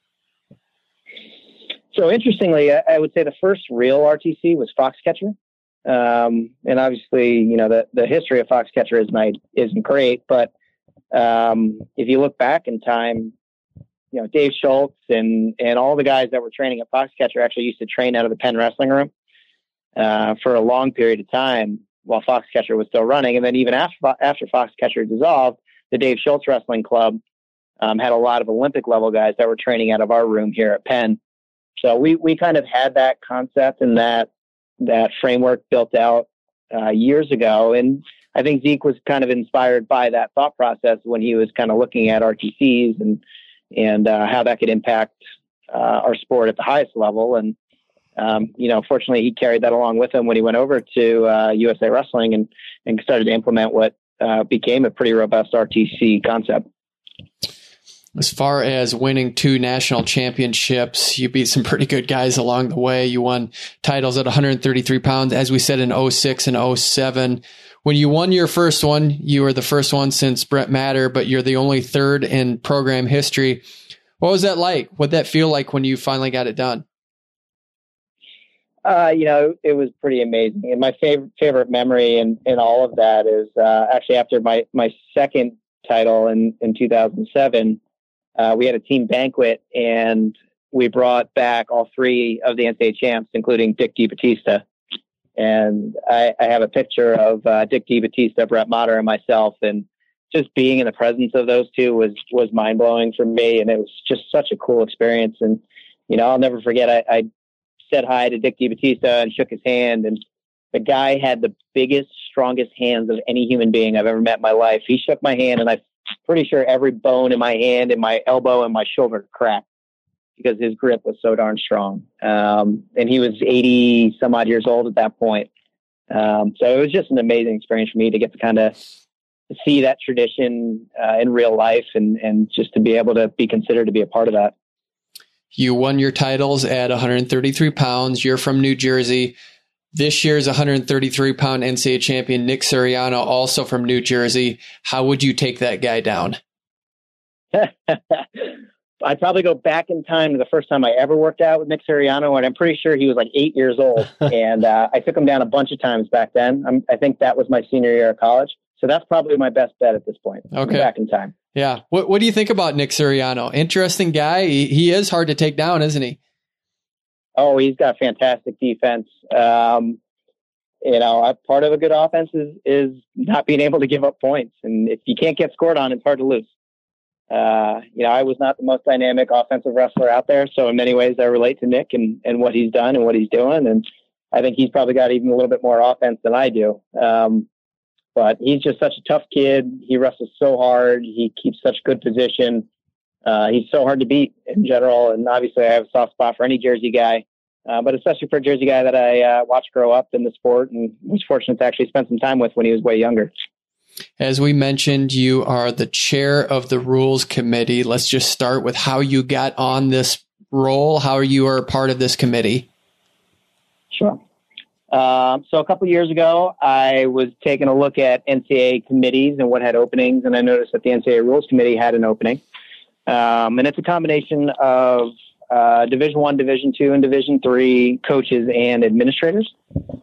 So interestingly, I would say the first real R T C was Foxcatcher. Um, and obviously, you know, the, the history of Foxcatcher isn't, isn't great, but um, if you look back in time, you know, Dave Schultz and, and all the guys that were training at Foxcatcher actually used to train out of the Penn wrestling room uh, for a long period of time while Foxcatcher was still running. And then even after, after Foxcatcher dissolved, the Dave Schultz Wrestling Club um, had a lot of Olympic level guys that were training out of our room here at Penn. So we, we kind of had that concept and that, that framework built out uh, years ago. And I think Zeke was kind of inspired by that thought process when he was kind of looking at R T Cs and, and uh, how that could impact uh, our sport at the highest level. And, um, you know, fortunately he carried that along with him when he went over to uh, U S A Wrestling and, and started to implement what uh, became a pretty robust R T C concept. As far as winning two national championships, you beat some pretty good guys along the way. You won titles at one hundred thirty-three pounds, as we said, in oh six and oh seven. When you won your first one, you were the first one since Brent Matter, but you're the only third in program history. What was that like? What did that feel like when you finally got it done? Uh, you know, it was pretty amazing. And my favorite favorite memory in, in all of that is uh, actually after my, my second title in, in two thousand seven, uh, we had a team banquet and we brought back all three of the N C double A champs, including Dick DiBattista. And I, I have a picture of uh, Dick DiBattista, Brett Matter, and myself. And just being in the presence of those two was, was mind blowing for me. And it was just such a cool experience. And, you know, I'll never forget, I, I said hi to Dick DiBattista and shook his hand. And the guy had the biggest, strongest hands of any human being I've ever met in my life. He shook my hand and I'm pretty sure every bone in my hand and my elbow and my shoulder cracked because his grip was so darn strong. Um, and he was eighty some odd years old at that point. Um, so it was just an amazing experience for me to get to kind of see that tradition uh, in real life and, and just to be able to be considered to be a part of that. You won your titles at one hundred thirty-three pounds. You're from New Jersey. This year's one hundred thirty-three pound N C double A champion, Nick Suriano, also from New Jersey. How would you take that guy down? I'd probably go back in time to the first time I ever worked out with Nick Suriano, and I'm pretty sure he was like eight years old. and uh, I took him down a bunch of times back then. I'm, I think that was my senior year of college. So that's probably my best bet at this point. Okay. Back in time. Yeah. What What do you think about Nick Suriano? Interesting guy. He, he is hard to take down, isn't he? Oh, he's got fantastic defense. Um, you know, part of a good offense is, is not being able to give up points. And if you can't get scored on, it's hard to lose. Uh, you know, I was not the most dynamic offensive wrestler out there. So in many ways I relate to Nick and, and what he's done and what he's doing. And I think he's probably got even a little bit more offense than I do. Um, but he's just such a tough kid. He wrestles so hard. He keeps such good position. Uh, he's so hard to beat in general. And obviously I have a soft spot for any Jersey guy, uh, but especially for a Jersey guy that I uh, watched grow up in the sport and was fortunate to actually spend some time with when he was way younger. As we mentioned, you are the chair of the rules committee. Let's just start with how you got on this role, how you are a part of this committee. Sure. Um, so a couple of years ago, I was taking a look at N C double A committees and what had openings, and I noticed that the N C double A Rules Committee had an opening. Um, and it's a combination of uh, Division One, Division Two, and Division Three coaches and administrators.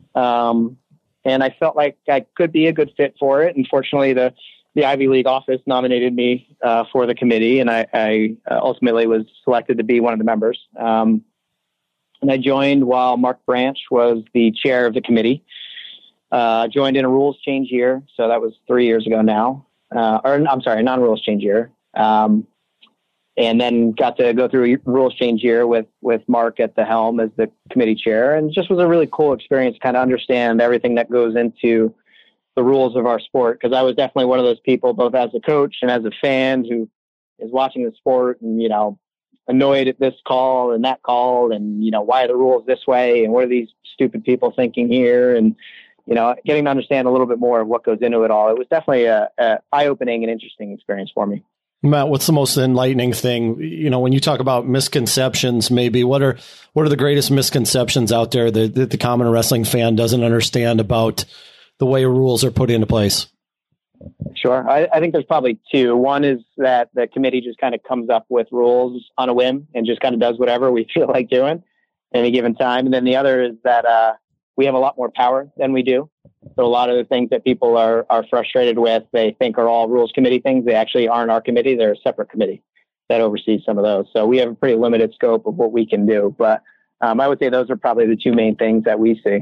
Um, and I felt like I could be a good fit for it. Unfortunately, the the Ivy League office nominated me uh, for the committee, and I, I ultimately was selected to be one of the members. Um, And I joined while Mark Branch was the chair of the committee. Uh, joined in a rules change year. So that was three years ago now. Uh, or I'm sorry, non-rules change year. Um, and then got to go through a rules change year with, with Mark at the helm as the committee chair. And just was a really cool experience to kind of understand everything that goes into the rules of our sport. Because I was definitely one of those people, both as a coach and as a fan, who is watching the sport and, you know, annoyed at this call and that call and, you know, why are the rules this way and what are these stupid people thinking here? And, you know, getting to understand a little bit more of what goes into it all. It was definitely a, a eye-opening and interesting experience for me. Matt, what's the most enlightening thing, you know, when you talk about misconceptions, maybe what are, what are the greatest misconceptions out there that, that the common wrestling fan doesn't understand about the way rules are put into place? Sure. I, I think there's probably two. One is that the committee just kind of comes up with rules on a whim and just kind of does whatever we feel like doing at any given time. And then the other is that uh, we have a lot more power than we do. So a lot of the things that people are, are frustrated with, they think are all rules committee things. They actually aren't our committee. They're a separate committee that oversees some of those. So we have a pretty limited scope of what we can do. But um, I would say those are probably the two main things that we see.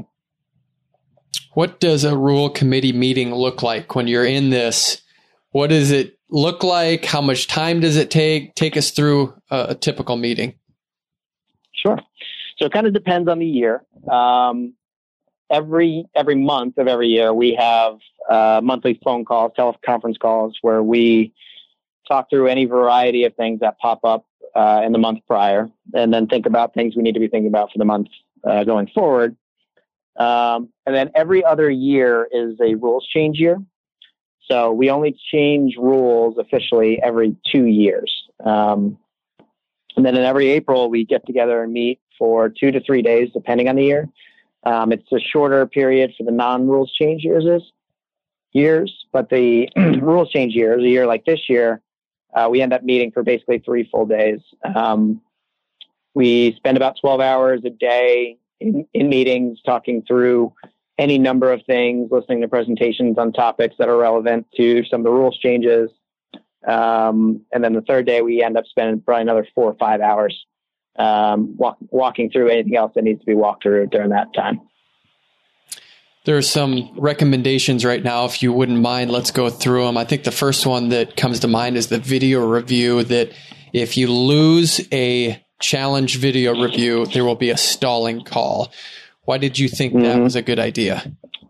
What does a rule committee meeting look like when you're in this? What does it look like? How much time does it take? Take us through a, a typical meeting. Sure. So it kind of depends on the year. Um, every every month of every year, we have uh, monthly phone calls, teleconference calls, where we talk through any variety of things that pop up uh, in the month prior, and then think about things we need to be thinking about for the month uh, going forward. Um, and then every other year is a rules change year. So we only change rules officially every two years. Um, and then in every April, we get together and meet for two to three days, depending on the year. Um, it's a shorter period for the non-rules change years, is, years, but the rules change years, a year like this year, uh, we end up meeting for basically three full days. Um, we spend about twelve hours a day In, in meetings, talking through any number of things, listening to presentations on topics that are relevant to some of the rules changes. Um, and then the third day, we end up spending probably another four or five hours um, walk, walking through anything else that needs to be walked through during that time. There are some recommendations right now. If you wouldn't mind, let's go through them. I think the first one that comes to mind is the video review, that if you lose a challenge video review, there will be a stalling call. Why did you think mm-hmm. that was a good idea?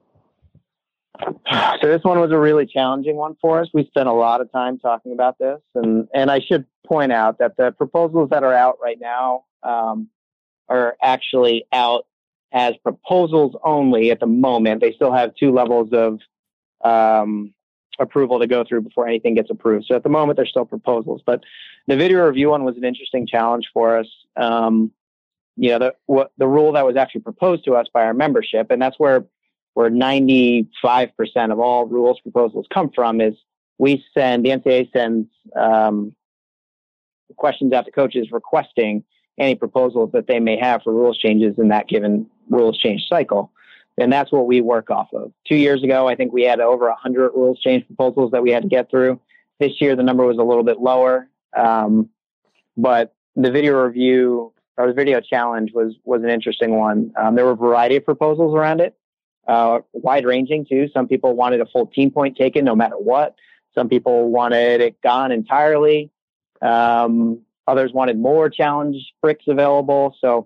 So this one was a really challenging one for us. We spent a lot of time talking about this, and, and I should point out that the proposals that are out right now um, are actually out as proposals only at the moment. They still have two levels of um, approval to go through before anything gets approved. So at the moment, they're still proposals, but the video review one was an interesting challenge for us. Um, you know, the, what, the rule that was actually proposed to us by our membership, and that's where, where ninety-five percent of all rules proposals come from, is we send, the N C double A sends um, questions out to coaches requesting any proposals that they may have for rules changes in that given rules change cycle. And that's what we work off of. Two years ago, I think we had over one hundred rules change proposals that we had to get through. This year, the number was a little bit lower. Um, but the video review or the video challenge was was an interesting one. Um, there were a variety of proposals around it, uh, wide ranging too. Some people wanted a full team point taken no matter what. Some people wanted it gone entirely. Um, others wanted more challenge bricks available. So,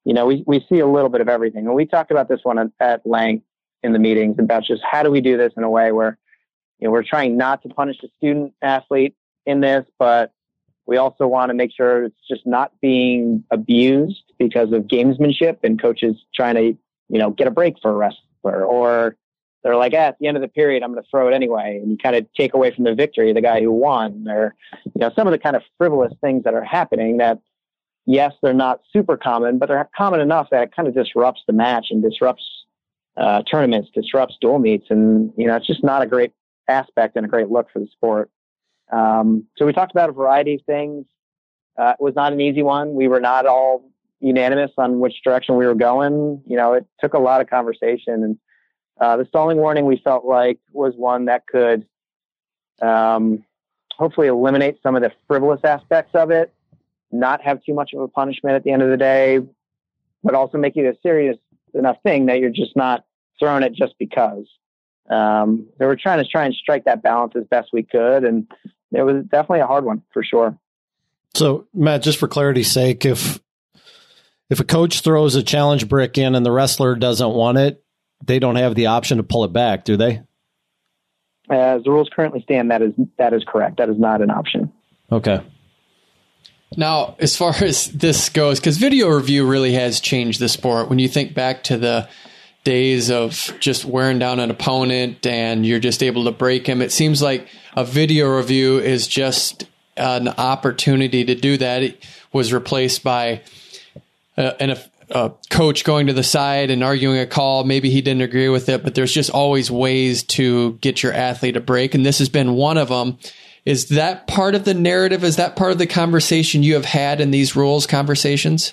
you know, we, we see a little bit of everything. And we talked about this one at, at length in the meetings about just how do we do this in a way where, you know, we're trying not to punish the student athlete in this, but we also want to make sure it's just not being abused because of gamesmanship and coaches trying to, you know, get a break for a wrestler, or they're like, ah, at the end of the period, I'm going to throw it anyway. And you kind of take away from the victory the guy who won, or, you know, some of the kind of frivolous things that are happening that, yes, they're not super common, but they're common enough that it kind of disrupts the match and disrupts uh, tournaments, disrupts dual meets. And, you know, it's just not a great aspect and a great look for the sport. Um, so we talked about a variety of things. Uh, it was not an easy one. We were not all unanimous on which direction we were going. You know, it took a lot of conversation, and uh, the stalling warning we felt like was one that could um, hopefully eliminate some of the frivolous aspects of it, not have too much of a punishment at the end of the day, but also make it a serious enough thing that you're just not throwing it just because. Um, they were trying to try and strike that balance as best we could, and it was definitely a hard one for sure. So, Matt, just for clarity's sake, if if a coach throws a challenge brick in and the wrestler doesn't want it, they don't have the option to pull it back, do they? As the rules currently stand, that is that is correct. That is not an option. Okay. Now, as far as this goes, because video review really has changed the sport. When you think back to the days of just wearing down an opponent and you're just able to break him, it seems like a video review is just an opportunity to do that. It was replaced by uh, an, a coach going to the side and arguing a call. Maybe he didn't agree with it, but there's just always ways to get your athlete a break, and this has been one of them. Is that part of the narrative? Is that part of the conversation you have had in these rules conversations?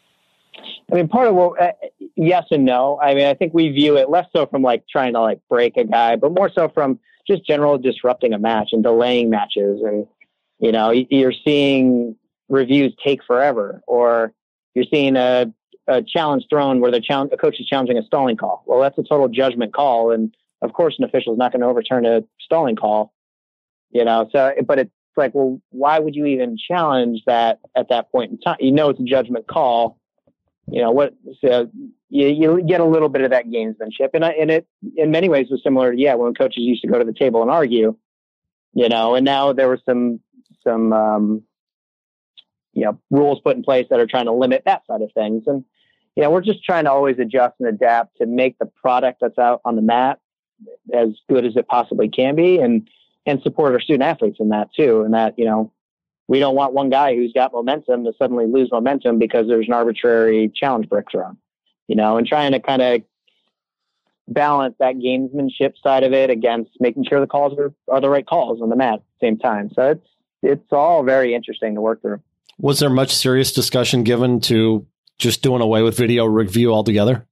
I mean, part of what, uh, yes and no. I mean, I think we view it less so from like trying to like break a guy, but more so from just general disrupting a match and delaying matches. And, you know, you're seeing reviews take forever, or you're seeing a, a challenge thrown where the challenge, a coach is challenging a stalling call. Well, that's a total judgment call. And of course, an official is not going to overturn a stalling call, you know, so, but it's like, well, why would you even challenge that at that point in time? You know, it's a judgment call. You know what? So you, you get a little bit of that gamesmanship, and I, and it in many ways was similar to yeah when coaches used to go to the table and argue, you know. And now there were some some um, you know rules put in place that are trying to limit that side of things, and you know we're just trying to always adjust and adapt to make the product that's out on the mat as good as it possibly can be, and and support our student athletes in that too, and that you know. We don't want one guy who's got momentum to suddenly lose momentum because there's an arbitrary challenge brick thrown, you know, and trying to kind of balance that gamesmanship side of it against making sure the calls are, are the right calls on the mat at the same time. So it's, it's all very interesting to work through. Was there much serious discussion given to just doing away with video review altogether?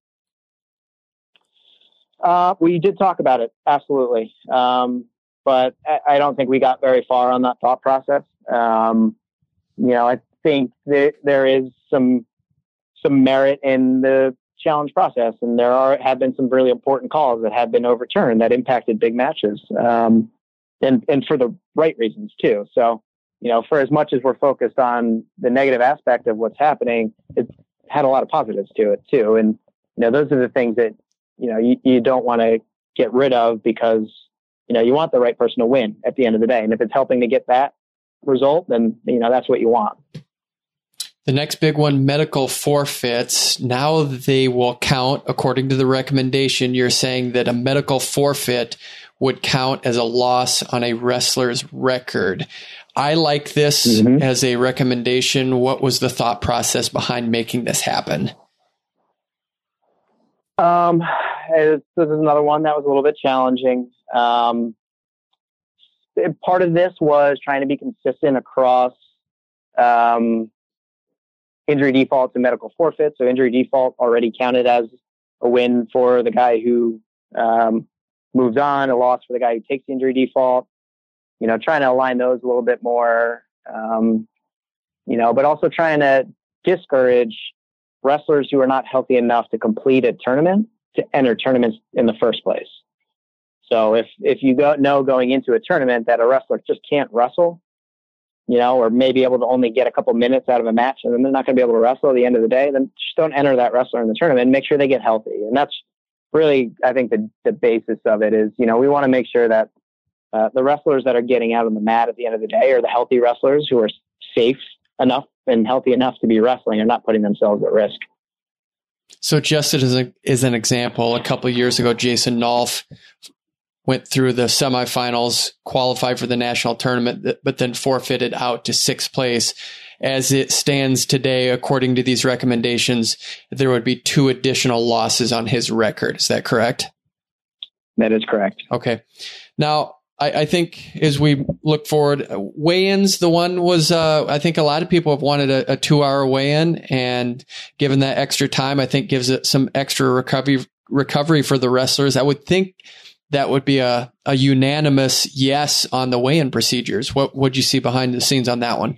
Uh, we did talk about it. Absolutely. Um, but I, I don't think we got very far on that thought process. Um, you know, I think that there is some, some merit in the challenge process, and there are, have been some really important calls that have been overturned that impacted big matches. Um, and, and for the right reasons too. So, you know, for as much as we're focused on the negative aspect of what's happening, it's had a lot of positives to it too. And, you know, those are the things that, you know, you, you don't want to get rid of because, you know, you want the right person to win at the end of the day. And if it's helping to get that result, then, you know, that's what you want. The next big one, medical forfeits. Now they will count, according to the recommendation, you're saying that a medical forfeit would count as a loss on a wrestler's record. I like this mm-hmm. as a recommendation. What was the thought process behind making this happen? Um, this is another one that was a little bit challenging. Um, part of this was trying to be consistent across um, injury defaults and medical forfeits. So injury default already counted as a win for the guy who um, moves on, a loss for the guy who takes the injury default. You know, trying to align those a little bit more, um, you know, but also trying to discourage wrestlers who are not healthy enough to complete a tournament to enter tournaments in the first place. So if, if you go, know going into a tournament that a wrestler just can't wrestle, you know, or maybe able to only get a couple minutes out of a match, and then they're not going to be able to wrestle at the end of the day, then just don't enter that wrestler in the tournament and make sure they get healthy. And that's really, I think, the, the basis of it is, you know, we want to make sure that uh, the wrestlers that are getting out on the mat at the end of the day are the healthy wrestlers who are safe enough and healthy enough to be wrestling and not putting themselves at risk. So just as, a, as an example, a couple of years ago, Jason Nolf went through the semifinals, qualified for the national tournament, but then forfeited out to sixth place. As it stands today, according to these recommendations, there would be two additional losses on his record. Is that correct? That is correct. Okay. Now, I, I think as we look forward, weigh-ins, the one was, uh, I think a lot of people have wanted a, a two-hour weigh-in, and given that extra time, I think gives it some extra recovery recovery for the wrestlers. I would think that would be a, a unanimous yes on the weigh-in procedures. What would you see behind the scenes on that one?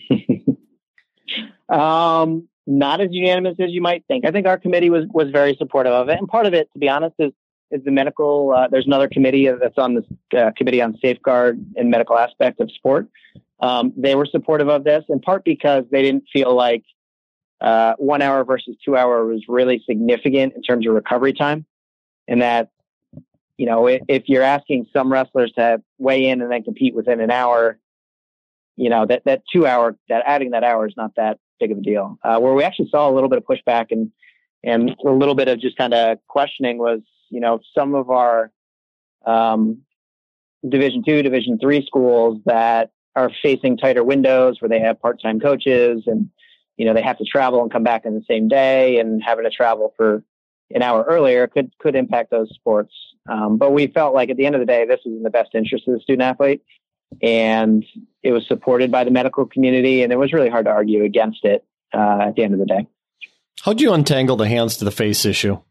um, not as unanimous as you might think. I think our committee was, was very supportive of it. And part of it, to be honest, is, is the medical. Uh, there's another committee that's on this uh, committee on safeguard and medical aspect of sport. Um, they were supportive of this, in part because they didn't feel like uh, one hour versus two hour was really significant in terms of recovery time. And that, you know, if, if you're asking some wrestlers to weigh in and then compete within an hour, you know, that, that two hour, that adding that hour is not that big of a deal. Uh, where we actually saw a little bit of pushback and, and a little bit of just kind of questioning was, you know, some of our um, Division two, Division three schools that are facing tighter windows where they have part-time coaches and, you know, they have to travel and come back in the same day, and having to travel for an hour earlier could, could impact those sports. Um, but we felt like at the end of the day, this was in the best interest of the student athlete, and it was supported by the medical community, and it was really hard to argue against it uh, at the end of the day. How'd you untangle the hands to the face issue?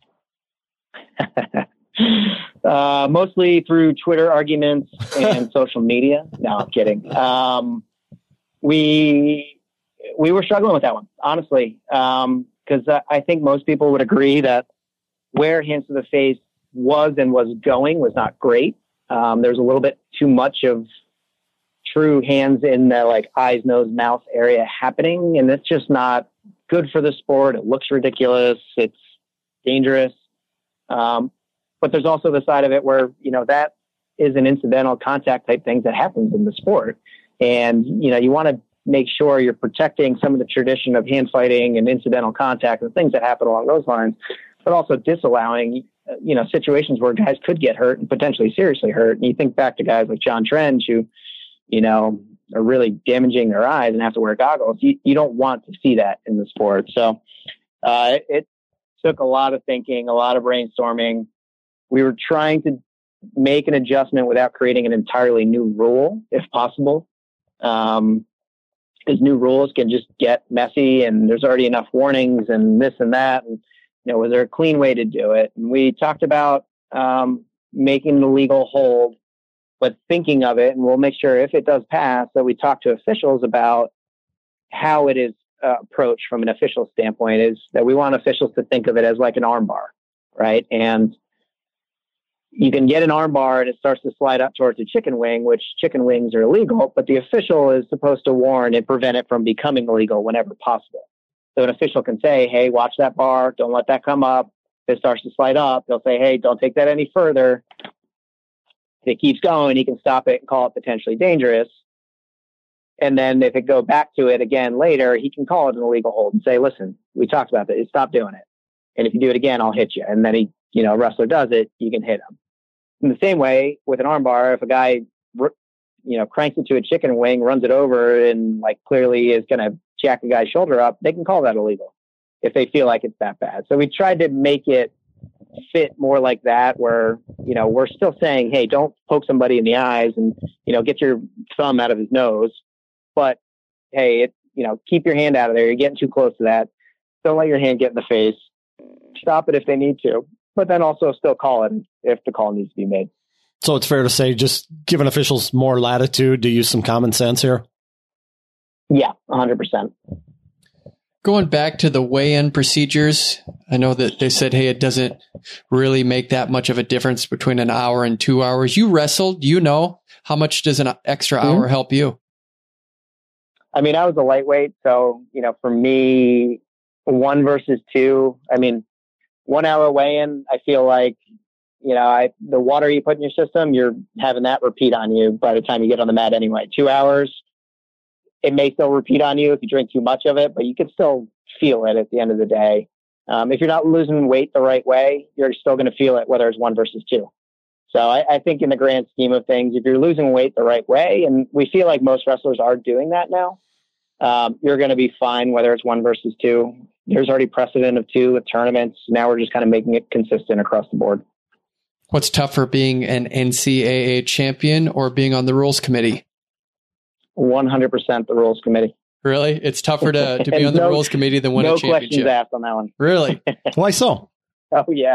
uh, mostly through Twitter arguments and social media. No, I'm kidding. Um, we, we were struggling with that one, honestly. Um, cause I, I think most people would agree that where hands to the face was and was going was not great. Um, there's a little bit too much of true hands in the like eyes, nose, mouth area happening. And it's just not good for the sport. It looks ridiculous. It's dangerous. Um, but there's also the side of it where, you know, that is an incidental contact type thing that happens in the sport. And, you know, you want to make sure you're protecting some of the tradition of hand fighting and incidental contact and things that happen along those lines, but also disallowing, you know, situations where guys could get hurt and potentially seriously hurt. And you think back to guys like John Trench, who, you know, are really damaging their eyes and have to wear goggles. You, you don't want to see that in the sport. So uh, it, it took a lot of thinking, a lot of brainstorming. We were trying to make an adjustment without creating an entirely new rule, if possible. Um, because new rules can just get messy, and there's already enough warnings and this and that. And, you know, was there a clean way to do it? And we talked about um, making the legal hold, but thinking of it, and we'll make sure if it does pass that we talk to officials about how it is uh, approached from an official standpoint, is that we want officials to think of it as like an arm bar, right? And you can get an arm bar and it starts to slide up towards a chicken wing, which chicken wings are illegal, but the official is supposed to warn and prevent it from becoming illegal whenever possible. So an official can say, hey, watch that bar. Don't let that come up. If it starts to slide up, they'll say, hey, don't take that any further. If it keeps going, he can stop it and call it potentially dangerous. And then if it go back to it again later, he can call it an illegal hold and say, listen, we talked about this. Stop doing it. And if you do it again, I'll hit you. And then he, you know, a wrestler does it, you can hit him. In the same way with an arm bar, if a guy, you know, cranks it to a chicken wing, runs it over, and like clearly is going to jack a guy's shoulder up, they can call that illegal if they feel like it's that bad. So we tried to make it fit more like that, where, you know, we're still saying, hey, don't poke somebody in the eyes and, you know, get your thumb out of his nose. But hey, it, you know, keep your hand out of there. You're getting too close to that. Don't let your hand get in the face. Stop it if they need to, but then also still call it if the call needs to be made. So it's fair to say just giving officials more latitude to use some common sense here? Yeah, one hundred percent. Going back to the weigh-in procedures, I know that they said, hey, it doesn't really make that much of a difference between an hour and two hours. You wrestled, you know, how much does an extra hour mm-hmm. help you? I mean, I was a lightweight, so, you know, for me, one versus two, I mean, one hour weigh-in, I feel like, you know, I, the water you put in your system, you're having that repeat on you by the time you get on the mat anyway. Two hours, it may still repeat on you if you drink too much of it, but you can still feel it at the end of the day. Um, if you're not losing weight the right way, you're still going to feel it, whether it's one versus two. So I, I think in the grand scheme of things, if you're losing weight the right way, and we feel like most wrestlers are doing that now, um, you're going to be fine, whether it's one versus two. There's already precedent of two with tournaments. Now we're just kind of making it consistent across the board. What's tougher, being an N C double A champion or being on the rules committee? one hundred percent the rules committee. Really? It's tougher to, to be on the no, rules committee than win no a championship. No questions asked on that one. Really? Why so? Oh, yeah.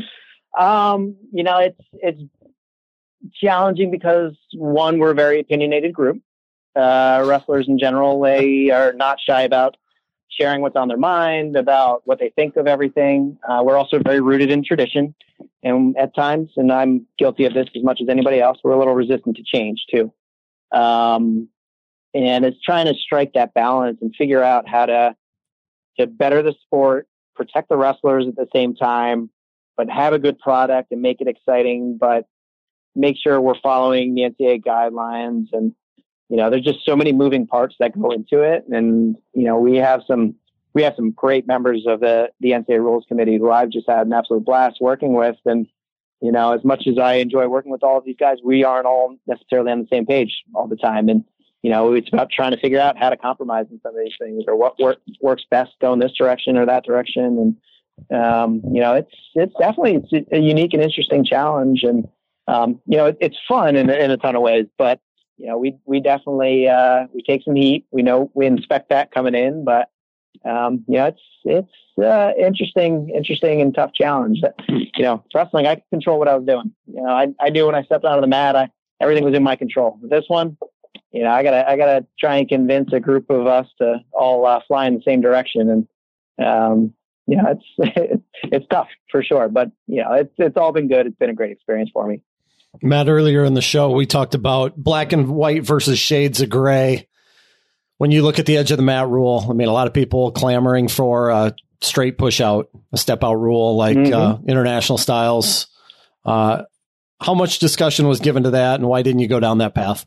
Um, you know, it's it's challenging because, one, we're a very opinionated group. Uh, wrestlers in general, they are not shy about sharing what's on their mind, about what they think of everything. Uh, we're also very rooted in tradition. And at times, and I'm guilty of this as much as anybody else, we're a little resistant to change, too. Um, and it's trying to strike that balance and figure out how to to better the sport, protect the wrestlers at the same time, but have a good product and make it exciting, but make sure we're following the N C double A guidelines. And, you know, there's just so many moving parts that go into it. And, you know, we have some, we have some great members of the, the N C double A rules committee who I've just had an absolute blast working with. And, you know, as much as I enjoy working with all of these guys, we aren't all necessarily on the same page all the time. And, you know, it's about trying to figure out how to compromise in some of these things, or what work, works best, go in this direction or that direction. And, um, you know, it's, it's definitely, it's a unique and interesting challenge. And, um, you know, it, it's fun in, in a ton of ways, but, you know, we, we definitely, uh, we take some heat. We know we inspect that coming in, but, um, you know, it's, it's, uh, interesting, interesting and tough challenge that, you know, wrestling, I could control what I was doing. You know, I, I knew when I stepped out of the mat, I, everything was in my control. With this one, you know, I gotta, I gotta try and convince a group of us to all uh, fly in the same direction. And, um, you know, it's, it's tough for sure, but you know, it's, it's all been good. It's been a great experience for me. Matt, earlier in the show, we talked about black and white versus shades of gray. When you look at the edge of the mat rule, I mean, a lot of people clamoring for a straight push out, a step out rule, like mm-hmm. uh, international styles. Uh, how much discussion was given to that, and why didn't you go down that path?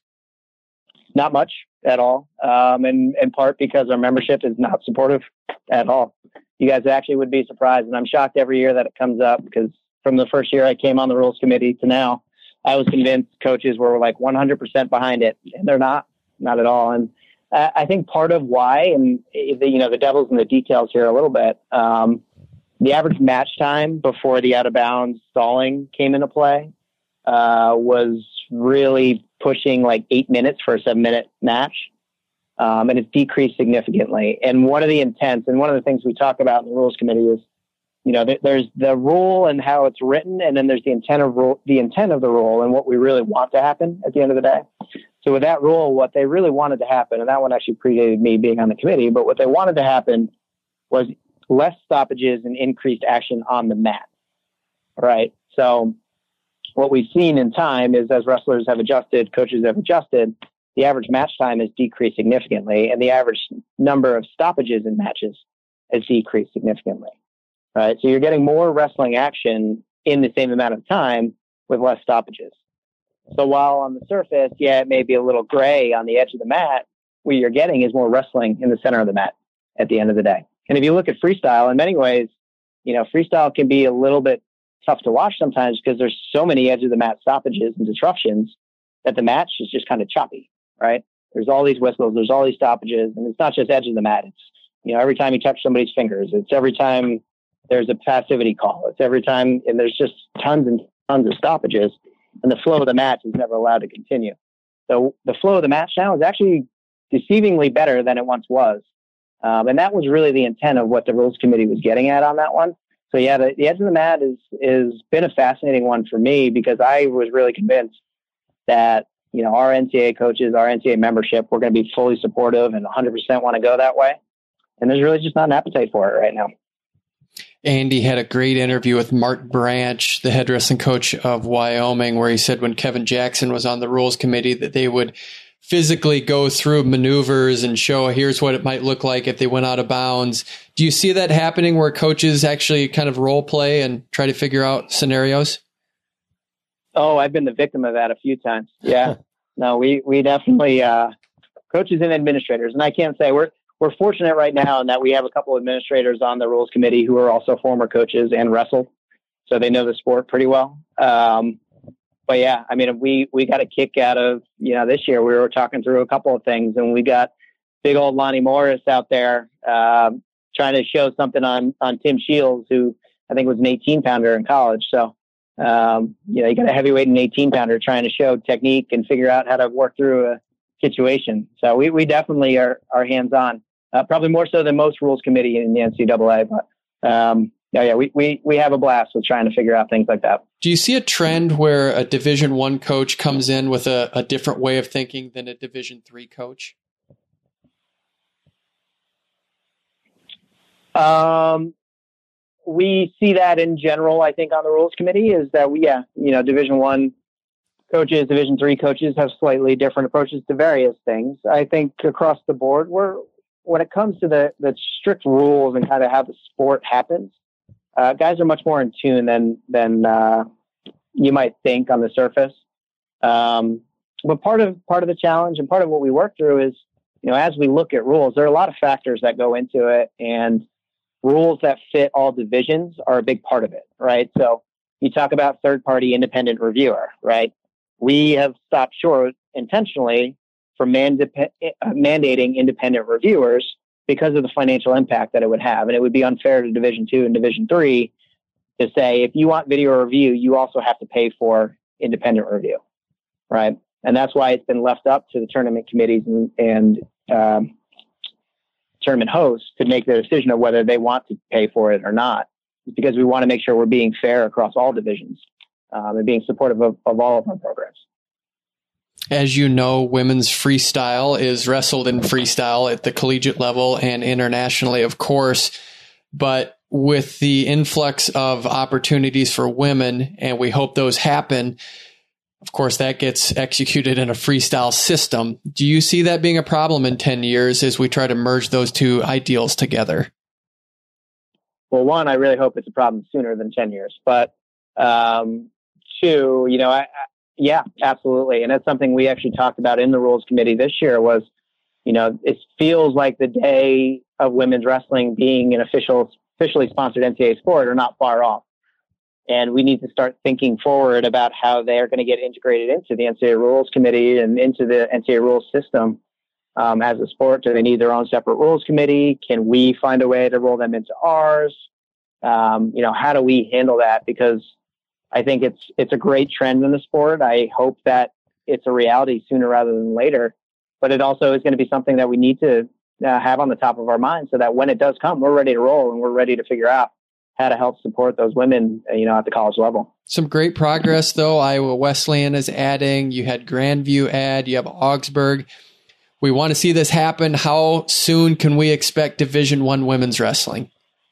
Not much at all. Um, and in part because our membership is not supportive at all. You guys actually would be surprised. And I'm shocked every year that it comes up, because from the first year I came on the rules committee to now, I was convinced coaches were like one hundred percent behind it, and they're not, not at all. And uh, I think part of why, and the, you know, the devil's in the details here a little bit. Um, the average match time before the out of bounds stalling came into play uh, was really pushing like eight minutes for a seven minute match. Um, and it's decreased significantly. And one of the intents, and one of the things we talk about in the rules committee is, you know, th- there's the rule and how it's written, and then there's the intent of rule, the intent of the rule, and what we really want to happen at the end of the day. So with that rule, what they really wanted to happen, and that one actually predated me being on the committee, but what they wanted to happen was less stoppages and increased action on the mat. All right. So what we've seen in time is, as wrestlers have adjusted, coaches have adjusted, the average match time has decreased significantly, and the average number of stoppages in matches has decreased significantly. Right. So you're getting more wrestling action in the same amount of time with less stoppages. So while on the surface, yeah, it may be a little gray on the edge of the mat, what you're getting is more wrestling in the center of the mat at the end of the day. And if you look at freestyle, in many ways, you know, freestyle can be a little bit tough to watch sometimes because there's so many edge of the mat stoppages and disruptions that the match is just kind of choppy, right? There's all these whistles, there's all these stoppages, and it's not just edge of the mat. It's, you know, every time you touch somebody's fingers, it's every time there's a passivity call, it's every time, and there's just tons and tons of stoppages, and the flow of the match is never allowed to continue. So the flow of the match now is actually deceivingly better than it once was. Um, and that was really the intent of what the rules committee was getting at on that one. So yeah, the, the edge of the mat is, is been a fascinating one for me, because I was really convinced that, you know, our N C double A coaches, our N C double A membership, we're going to be fully supportive and one hundred percent want to go that way. And there's really just not an appetite for it right now. Andy had a great interview with Mark Branch, the head wrestling coach of Wyoming, where he said when Kevin Jackson was on the rules committee that they would physically go through maneuvers and show here's what it might look like if they went out of bounds. Do you see that happening where coaches actually kind of role play and try to figure out scenarios? Oh, I've been the victim of that a few times. Yeah. No, we, we definitely, uh, coaches and administrators. And I can't say we're, we're fortunate right now in that we have a couple of administrators on the rules committee who are also former coaches and wrestle. So they know the sport pretty well. Um, but yeah, I mean, we, we got a kick out of, you know, this year we were talking through a couple of things, and we got big old Lonnie Morris out there, um, trying to show something on, on Tim Shields, who I think was an eighteen pounder in college. So, um, you know, you got a heavyweight and eighteen pounder trying to show technique and figure out how to work through a situation. So we, we definitely are, are hands on, uh, probably more so than most rules committee in the N C double A, but, um, Yeah, yeah, we, we we have a blast with trying to figure out things like that. Do you see a trend where a Division One coach comes in with a, a different way of thinking than a Division Three coach? Um, we see that in general. I think on the rules committee is that we, yeah, you know, Division One coaches, Division Three coaches have slightly different approaches to various things. I think across the board, we're when it comes to the the strict rules and kind of how the sport happens. Uh, guys are much more in tune than than uh, you might think on the surface. Um, but part of part of the challenge and part of what we work through is, you know, as we look at rules, there are a lot of factors that go into it, and rules that fit all divisions are a big part of it, right? So you talk about third-party independent reviewer, right? We have stopped short intentionally from manda- mandating independent reviewers because of the financial impact that it would have. And it would be unfair to Division Two and Division Three to say, if you want video review, you also have to pay for independent review, right? And that's why it's been left up to the tournament committees and, and um, tournament hosts to make the decision of whether they want to pay for it or not. It's because we want to make sure we're being fair across all divisions um, and being supportive of, of all of our programs. As you know, women's freestyle is wrestled in freestyle at the collegiate level and internationally, of course. But with the influx of opportunities for women, and we hope those happen, of course, that gets executed in a freestyle system. Do you see that being a problem in ten years as we try to merge those two ideals together? Well, one, I really hope it's a problem sooner than ten years. But um, two, you know, I, I Yeah, absolutely. And that's something we actually talked about in the rules committee this year was, you know, it feels like the day of women's wrestling being an official, officially sponsored N C double A sport are not far off. And we need to start thinking forward about how they're going to get integrated into the N C double A rules committee and into the N C double A rules system um, as a sport. Do they need their own separate rules committee? Can we find a way to roll them into ours? Um, you know, how do we handle that? Because I think it's it's a great trend in the sport. I hope that it's a reality sooner rather than later. But it also is going to be something that we need to uh, have on the top of our mind so that when it does come, we're ready to roll and we're ready to figure out how to help support those women, you know, at the college level. Some great progress, though. Iowa Wesleyan is adding. You had Grandview add. You have Augsburg. We want to see this happen. How soon can we expect Division One women's wrestling?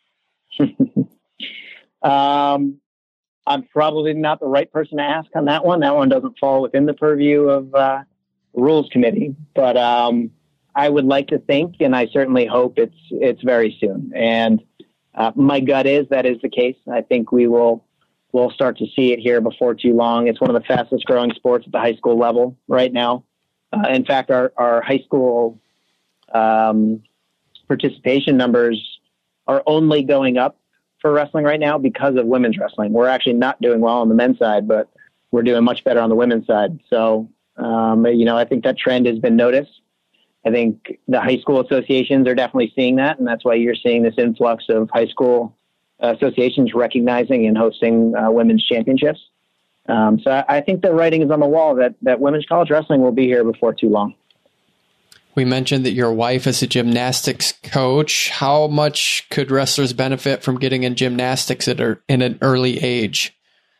um. I'm probably not the right person to ask on that one. That one doesn't fall within the purview of uh, the rules committee, but um, I would like to think, and I certainly hope it's it's very soon. And uh, my gut is that is the case. I think we will we'll start to see it here before too long. It's one of the fastest growing sports at the high school level right now. Uh, in fact, our our high school um, participation numbers are only going up for wrestling right now because of women's wrestling. We're actually not doing well on the men's side, but we're doing much better on the women's side. So, um, you know, I think that trend has been noticed. I think the high school associations are definitely seeing that. And that's why you're seeing this influx of high school associations recognizing and hosting uh, women's championships. Um, so I, I think the writing is on the wall that, that women's college wrestling will be here before too long. We mentioned that your wife is a gymnastics coach. How much could wrestlers benefit from getting in gymnastics at a, in an early age?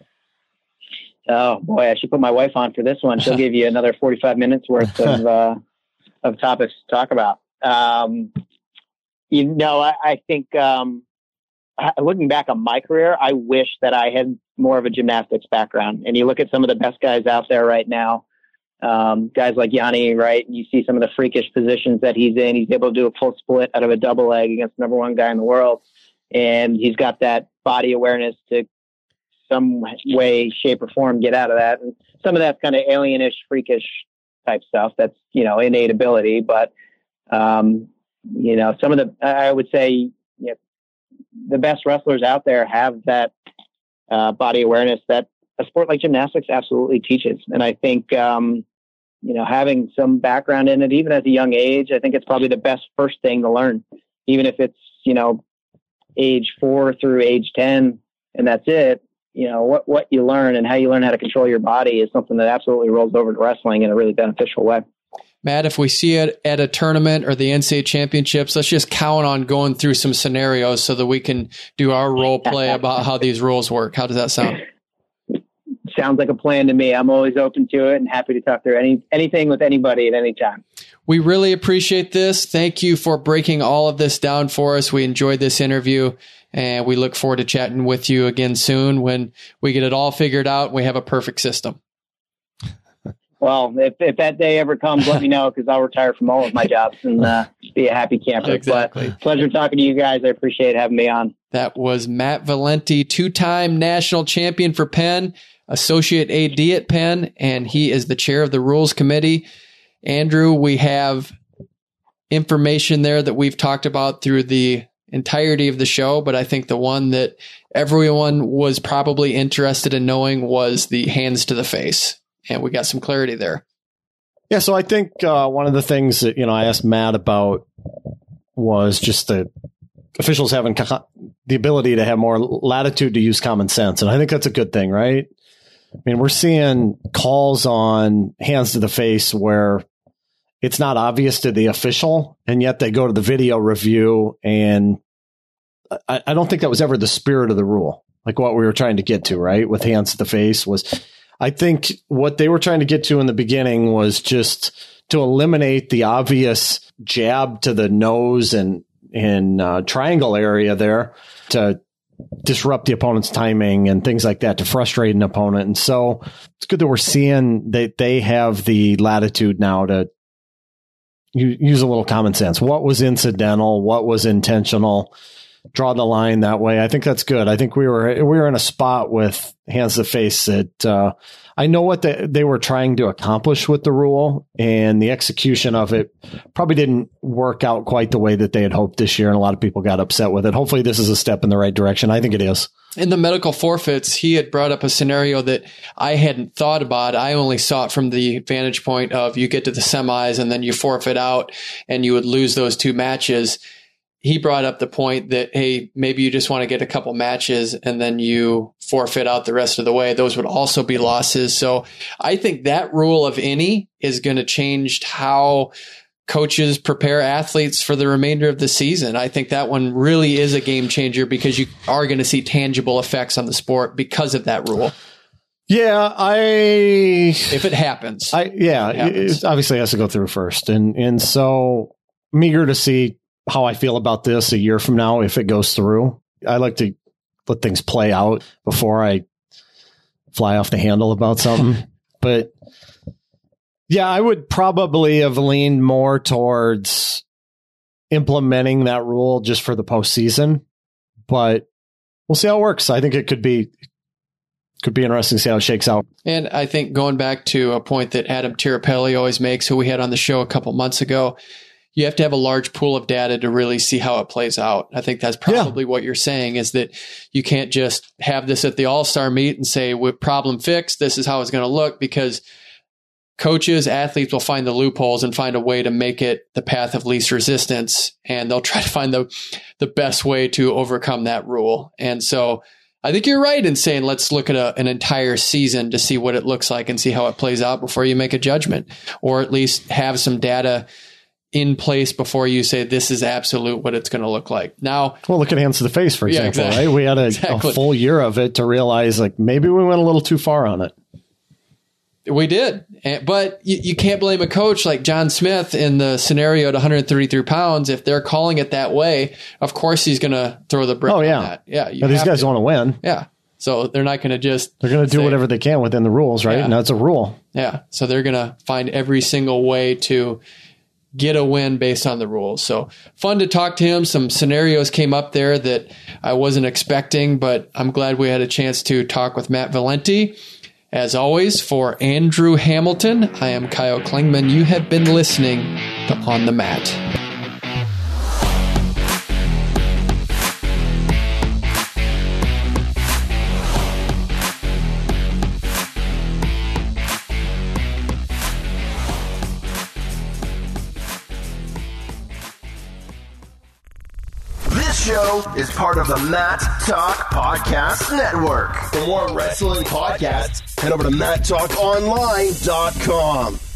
Oh boy, I should put my wife on for this one. She'll give you another forty-five minutes worth of uh, of topics to talk about. Um, you know, I, I think um, looking back on my career, I wish that I had more of a gymnastics background. And you look at some of the best guys out there right now. Um, guys like Yanni, right? You see some of the freakish positions that he's in. He's able to do a full split out of a double leg against the number one guy in the world. And he's got that body awareness to some way, shape, or form get out of that. And some of that's kind of alienish, freakish type stuff. That's, you know, innate ability. But, um, you know, some of the, I would say, you know, the best wrestlers out there have that uh, body awareness that a sport like gymnastics absolutely teaches. And I think, um, you know, having some background in it, even at a young age, I think it's probably the best first thing to learn, even if it's, you know, age four through age ten, and that's it. You know, what, what you learn and how you learn how to control your body is something that absolutely rolls over to wrestling in a really beneficial way. Matt, if we see it at a tournament or the N C A A championships, let's just count on going through some scenarios so that we can do our role play about how these rules work. How does that sound? Sounds like a plan to me. I'm always open to it and happy to talk through any anything with anybody at any time. We really appreciate this. Thank you for breaking all of this down for us. We enjoyed this interview, and we look forward to chatting with you again soon when we get it all figured out and we have a perfect system. Well, if, if that day ever comes, let me know, because I'll retire from all of my jobs and uh, be a happy camper. Exactly. But pleasure talking to you guys. I appreciate having me on. That was Matt Valenti, two-time national champion for Penn, associate A D at Penn, and he is the chair of the rules committee. Andrew, we have information there that we've talked about through the entirety of the show, but I think the one that everyone was probably interested in knowing was the hands to the face. And we got some clarity there. Yeah, so I think uh, one of the things that, you know, I asked Matt about was just the officials having co- the ability to have more latitude to use common sense. And I think that's a good thing, right? I mean, we're seeing calls on hands to the face where it's not obvious to the official, and yet they go to the video review. And I, I don't think that was ever the spirit of the rule, like what we were trying to get to, right? With hands to the face was, I think what they were trying to get to in the beginning was just to eliminate the obvious jab to the nose and, and uh, triangle area there to disrupt the opponent's timing and things like that, to frustrate an opponent. And so it's good that we're seeing that they have the latitude now to use a little common sense. What was incidental? What was intentional? Draw the line that way. I think that's good. I think we were we were in a spot with hands to face that uh, I know what they, they were trying to accomplish with the rule, and the execution of it probably didn't work out quite the way that they had hoped this year, and a lot of people got upset with it. Hopefully this is a step in the right direction. I think it is. In the medical forfeits, he had brought up a scenario that I hadn't thought about. I only saw it from the vantage point of you get to the semis and then you forfeit out and you would lose those two matches. He brought up the point that, hey, maybe you just want to get a couple matches and then you forfeit out the rest of the way. Those would also be losses. So I think that rule of any is going to change how coaches prepare athletes for the remainder of the season. I think that one really is a game changer because you are going to see tangible effects on the sport because of that rule. Yeah, I if it happens. I yeah, it happens. It obviously has to go through first. And and so I'm eager to see how I feel about this a year from now if it goes through. I like to let things play out before I fly off the handle about something. But yeah, I would probably have leaned more towards implementing that rule just for the postseason, but we'll see how it works. I think it could be could be interesting to see how it shakes out. And I think going back to a point that Adam Tirapelli always makes, who we had on the show a couple months ago, you have to have a large pool of data to really see how it plays out. I think that's probably yeah. what you're saying, is that you can't just have this at the All-Star meet and say, with problem fixed, this is how it's going to look, because coaches, athletes will find the loopholes and find a way to make it the path of least resistance. And they'll try to find the, the best way to overcome that rule. And so I think you're right in saying, let's look at a, an entire season to see what it looks like and see how it plays out before you make a judgment, or at least have some data in place before you say this is absolute what it's going to look like. Now, well, look at hands to the face, for example, yeah, exactly. right? We had a, exactly. a full year of it to realize, like, maybe we went a little too far on it. We did. But you, you can't blame a coach like John Smith in the scenario at one hundred thirty-three pounds. If they're calling it that way, of course he's going to throw the brick oh, yeah. on that. Yeah. You yeah these guys to. want to win. Yeah. So they're not going to just they're going to do say, whatever they can within the rules, right? Yeah. And that's a rule. Yeah. So they're going to find every single way to get a win based on the rules. So fun to talk to him. Some scenarios came up there that I wasn't expecting, but I'm glad we had a chance to talk with Matt Valenti. As always, for Andrew Hamilton, I am Kyle Klingman. You have been listening to On the Mat. This show is part of the Mat Talk Podcast Network. For more wrestling podcasts, head over to mat talk online dot com.